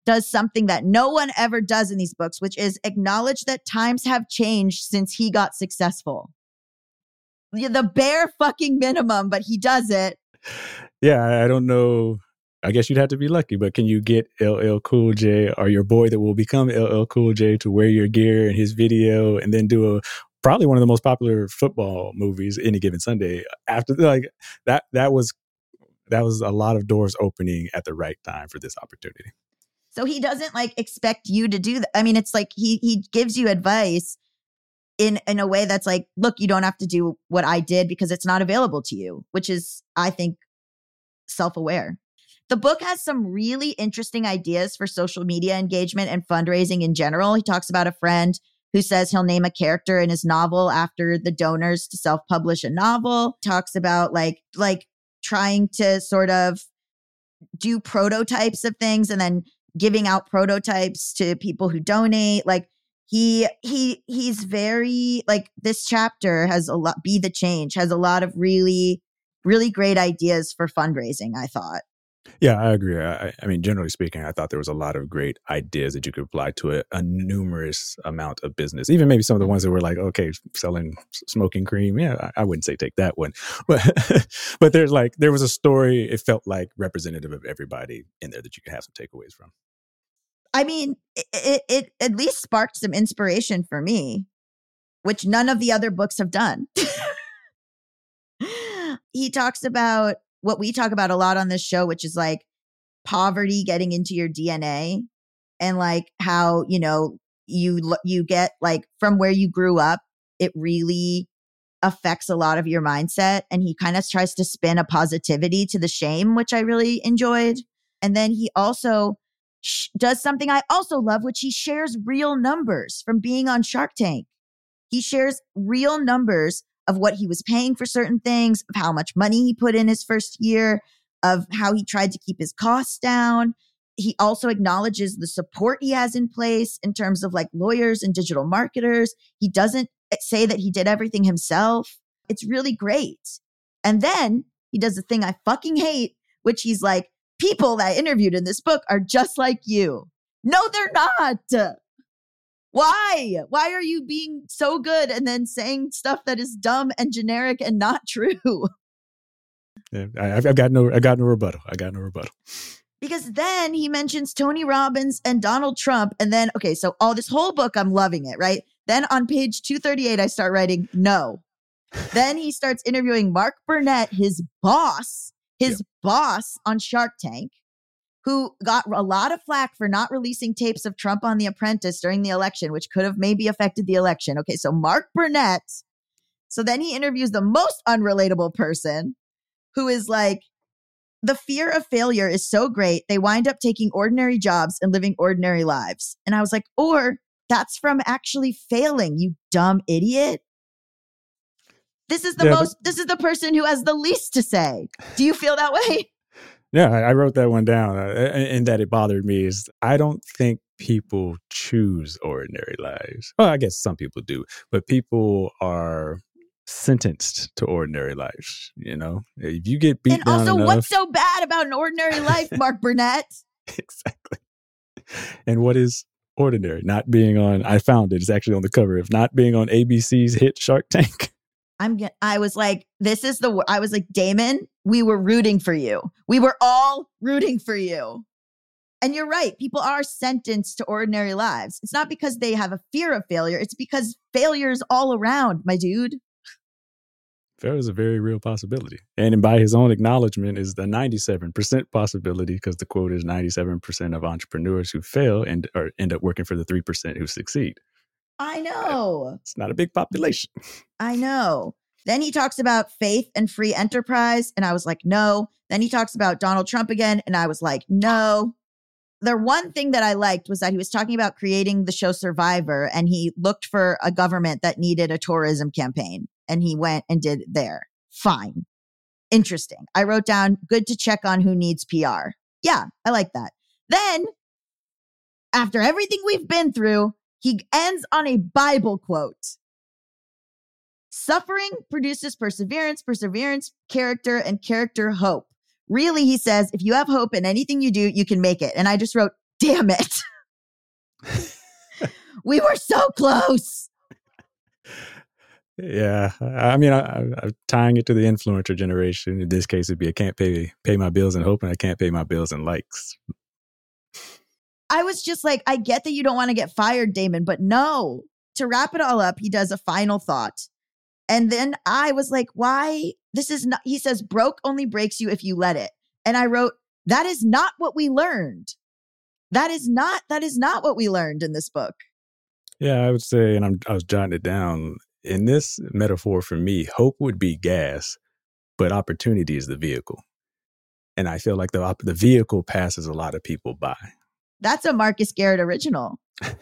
does something that no one ever does in these books, which is acknowledge that times have changed since he got successful. The bare fucking minimum, but he does it. Yeah, I I don't know. I guess you'd have to be lucky, but can you get L L Cool J or your boy that will become L L Cool J to wear your gear in his video and then do a probably one of the most popular football movies Any Given Sunday after like that that was that was a lot of doors opening at the right time for this opportunity. So he doesn't like expect you to do that. I mean, it's like he he gives you advice in in a way that's like, look, you don't have to do what I did because it's not available to you, which is, I think, self-aware. The book has some really interesting ideas for social media engagement and fundraising in general. He talks about a friend who says he'll name a character in his novel after the donors to self-publish a novel. Talks about like like trying to sort of do prototypes of things and then giving out prototypes to people who donate. Like he he he's very like this chapter has a lot. Be the Change has a lot of really really great ideas for fundraising, I thought. Yeah, I agree. I, I mean, generally speaking, I thought there was a lot of great ideas that you could apply to a, a numerous amount of business. Even maybe some of the ones that were like, okay, selling s- smoking cream. Yeah, I, I wouldn't say take that one. But but there's like, there was a story, it felt like representative of everybody in there that you could have some takeaways from. I mean, it, it, it at least sparked some inspiration for me, which none of the other books have done. He talks about what we talk about a lot on this show, which is like poverty getting into your D N A and like how, you know, you you get like from where you grew up, it really affects a lot of your mindset. And he kind of tries to spin a positivity to the shame, which I really enjoyed. And then he also sh- does something I also love, which he shares real numbers from being on Shark Tank. He shares real numbers of what he was paying for certain things, of how much money he put in his first year, of how he tried to keep his costs down. He also acknowledges the support he has in place in terms of like lawyers and digital marketers. He doesn't say that he did everything himself. It's really great. And then he does the thing I fucking hate, which he's like, people that I interviewed in this book are just like you. No, they're not. Why? Why are you being so good and then saying stuff that is dumb and generic and not true? Yeah, I, I've got no, I got no rebuttal. I got no rebuttal. Because then he mentions Tony Robbins and Donald Trump. And then, okay, so all this whole book, I'm loving it, right? Then on page two thirty-eight, I start writing, no. Then he starts interviewing Mark Burnett, his boss, his yep. boss on Shark Tank, who got a lot of flack for not releasing tapes of Trump on The Apprentice during the election, which could have maybe affected the election. Okay, so Mark Burnett. So then he interviews the most unrelatable person who is like, the fear of failure is so great, they wind up taking ordinary jobs and living ordinary lives. And I was like, or that's from actually failing, you dumb idiot. This is the yeah, most, but- this is the person who has the least to say. Do you feel that way? Yeah, I wrote that one down, uh, and that it bothered me is I don't think people choose ordinary lives. Well, I guess some people do, but people are sentenced to ordinary lives. You know, if you get beat and down also, enough, what's so bad about an ordinary life, Mark Burnett? Exactly. And what is ordinary? Not being on, I found it, it's actually on the cover of not being on A B C's hit Shark Tank. I'm. I was like, this is the. I was like, Damon, we were rooting for you. We were all rooting for you. And you're right. People are sentenced to ordinary lives. It's not because they have a fear of failure. It's because failure's all around, my dude. Failure is a very real possibility. And by his own acknowledgement is the ninety-seven percent possibility, because the quote is ninety-seven percent of entrepreneurs who fail and or end up working for the three percent who succeed. I know. It's not a big population. I know. Then he talks about faith and free enterprise. And I was like, no. Then he talks about Donald Trump again. And I was like, no. The one thing that I liked was that he was talking about creating the show Survivor. And he looked for a government that needed a tourism campaign. And he went and did there. Fine. Interesting. I wrote down, good to check on who needs P R. Yeah, I like that. Then, after everything we've been through, he ends on a Bible quote. Suffering produces perseverance, perseverance, character, and character, hope. Really, he says, if you have hope in anything you do, you can make it. And I just wrote, damn it. We were so close. Yeah, I mean, I, I, I'm tying it to the influencer generation. In this case, it'd be I can't pay pay my bills and hoping I can't pay my bills and likes. I was just like, I get that you don't want to get fired, Damon, but no. To wrap it all up, he does a final thought. And then I was like, why? This is not, he says, broke only breaks you if you let it. And I wrote, that is not what we learned. That is not, that is not what we learned in this book. Yeah, I would say, and I'm, I was jotting it down. In this metaphor for me, hope would be gas, but opportunity is the vehicle. And I feel like the the vehicle passes a lot of people by. That's a Marcus Garrett original.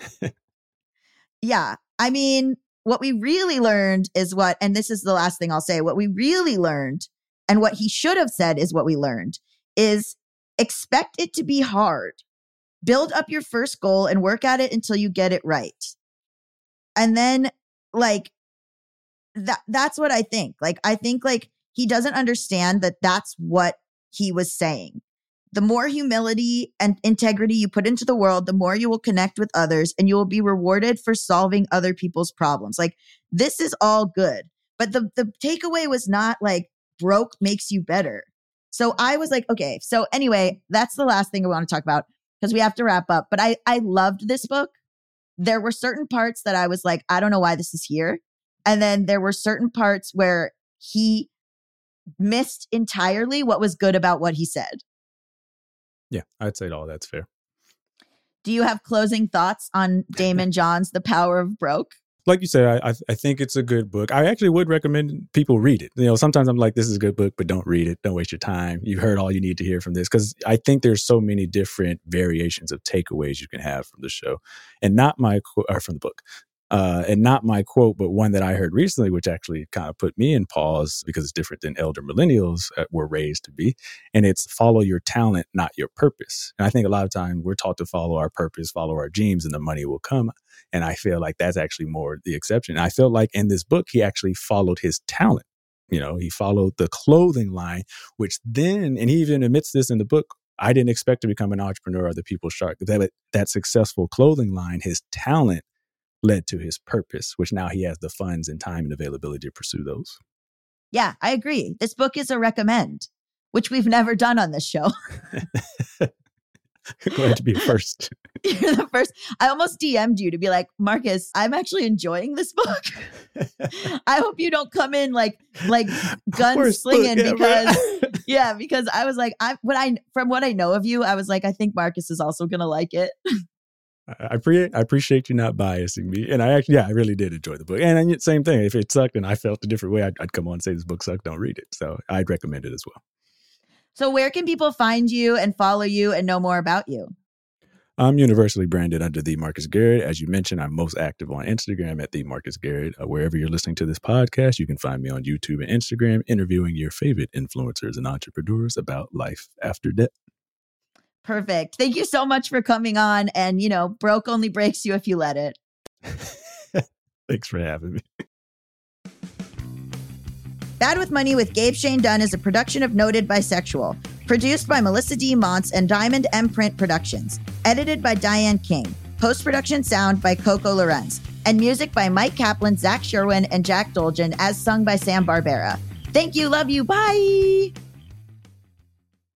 Yeah. I mean, what we really learned is what, and this is the last thing I'll say, what we really learned and what he should have said is what we learned is expect it to be hard. Build up your first goal and work at it until you get it right. And then like, that that's what I think. Like, I think like he doesn't understand that that's what he was saying. The more humility and integrity you put into the world, the more you will connect with others and you will be rewarded for solving other people's problems. Like, this is all good. But the, the takeaway was not like broke makes you better. So I was like, okay. So anyway, that's the last thing I want to talk about because we have to wrap up. But I, I loved this book. There were certain parts that I was like, I don't know why this is here. And then there were certain parts where he missed entirely what was good about what he said. Yeah, I'd say all that's fair. Do you have closing thoughts on Damon John's The Power of Broke? Like you said, I, I think it's a good book. I actually would recommend people read it. You know, sometimes I'm like, this is a good book, but don't read it. Don't waste your time. You heard all you need to hear from this because I think there's so many different variations of takeaways you can have from the show, and not my or from the book. Uh, and not my quote, but one that I heard recently, which actually kind of put me in pause because it's different than elder millennials uh, were raised to be. And it's follow your talent, not your purpose. And I think a lot of times we're taught to follow our purpose, follow our dreams, and the money will come. And I feel like that's actually more the exception. I feel like in this book, he actually followed his talent. You know, he followed the clothing line, which then, and he even admits this in the book, I didn't expect to become an entrepreneur or the people's shark. That, that successful clothing line, his talent led to his purpose, which now he has the funds and time and availability to pursue those. Yeah, I agree. This book is a recommend, which we've never done on this show. Glad to be first. You're the first. I almost D M'd you to be like, Marcus, I'm actually enjoying this book. I hope you don't come in like like gunslinging yeah, because right. yeah, because I was like, I when I from what I know of you, I was like, I think Marcus is also gonna like it. I appreciate I appreciate you not biasing me, and I actually yeah I really did enjoy the book. And I, same thing, if it sucked and I felt a different way, I'd, I'd come on and say this book sucked. Don't read it. So I'd recommend it as well. So where can people find you and follow you and know more about you? I'm universally branded under The Marcus Garrett. As you mentioned, I'm most active on Instagram at The Marcus Garrett. Uh, wherever you're listening to this podcast, you can find me on YouTube and Instagram, interviewing your favorite influencers and entrepreneurs about life after death. Perfect. Thank you so much for coming on. And, you know, broke only breaks you if you let it. Thanks for having me. Bad with Money with Gabe Shane Dunn is a production of Noted Bisexual. Produced by Melissa D. Montz and Diamond M Print Productions. Edited by Diane King. Post-production sound by Coco Lorenz. And music by Mike Kaplan, Zach Sherwin, and Jack Dolgen, as sung by Sam Barbera. Thank you. Love you. Bye.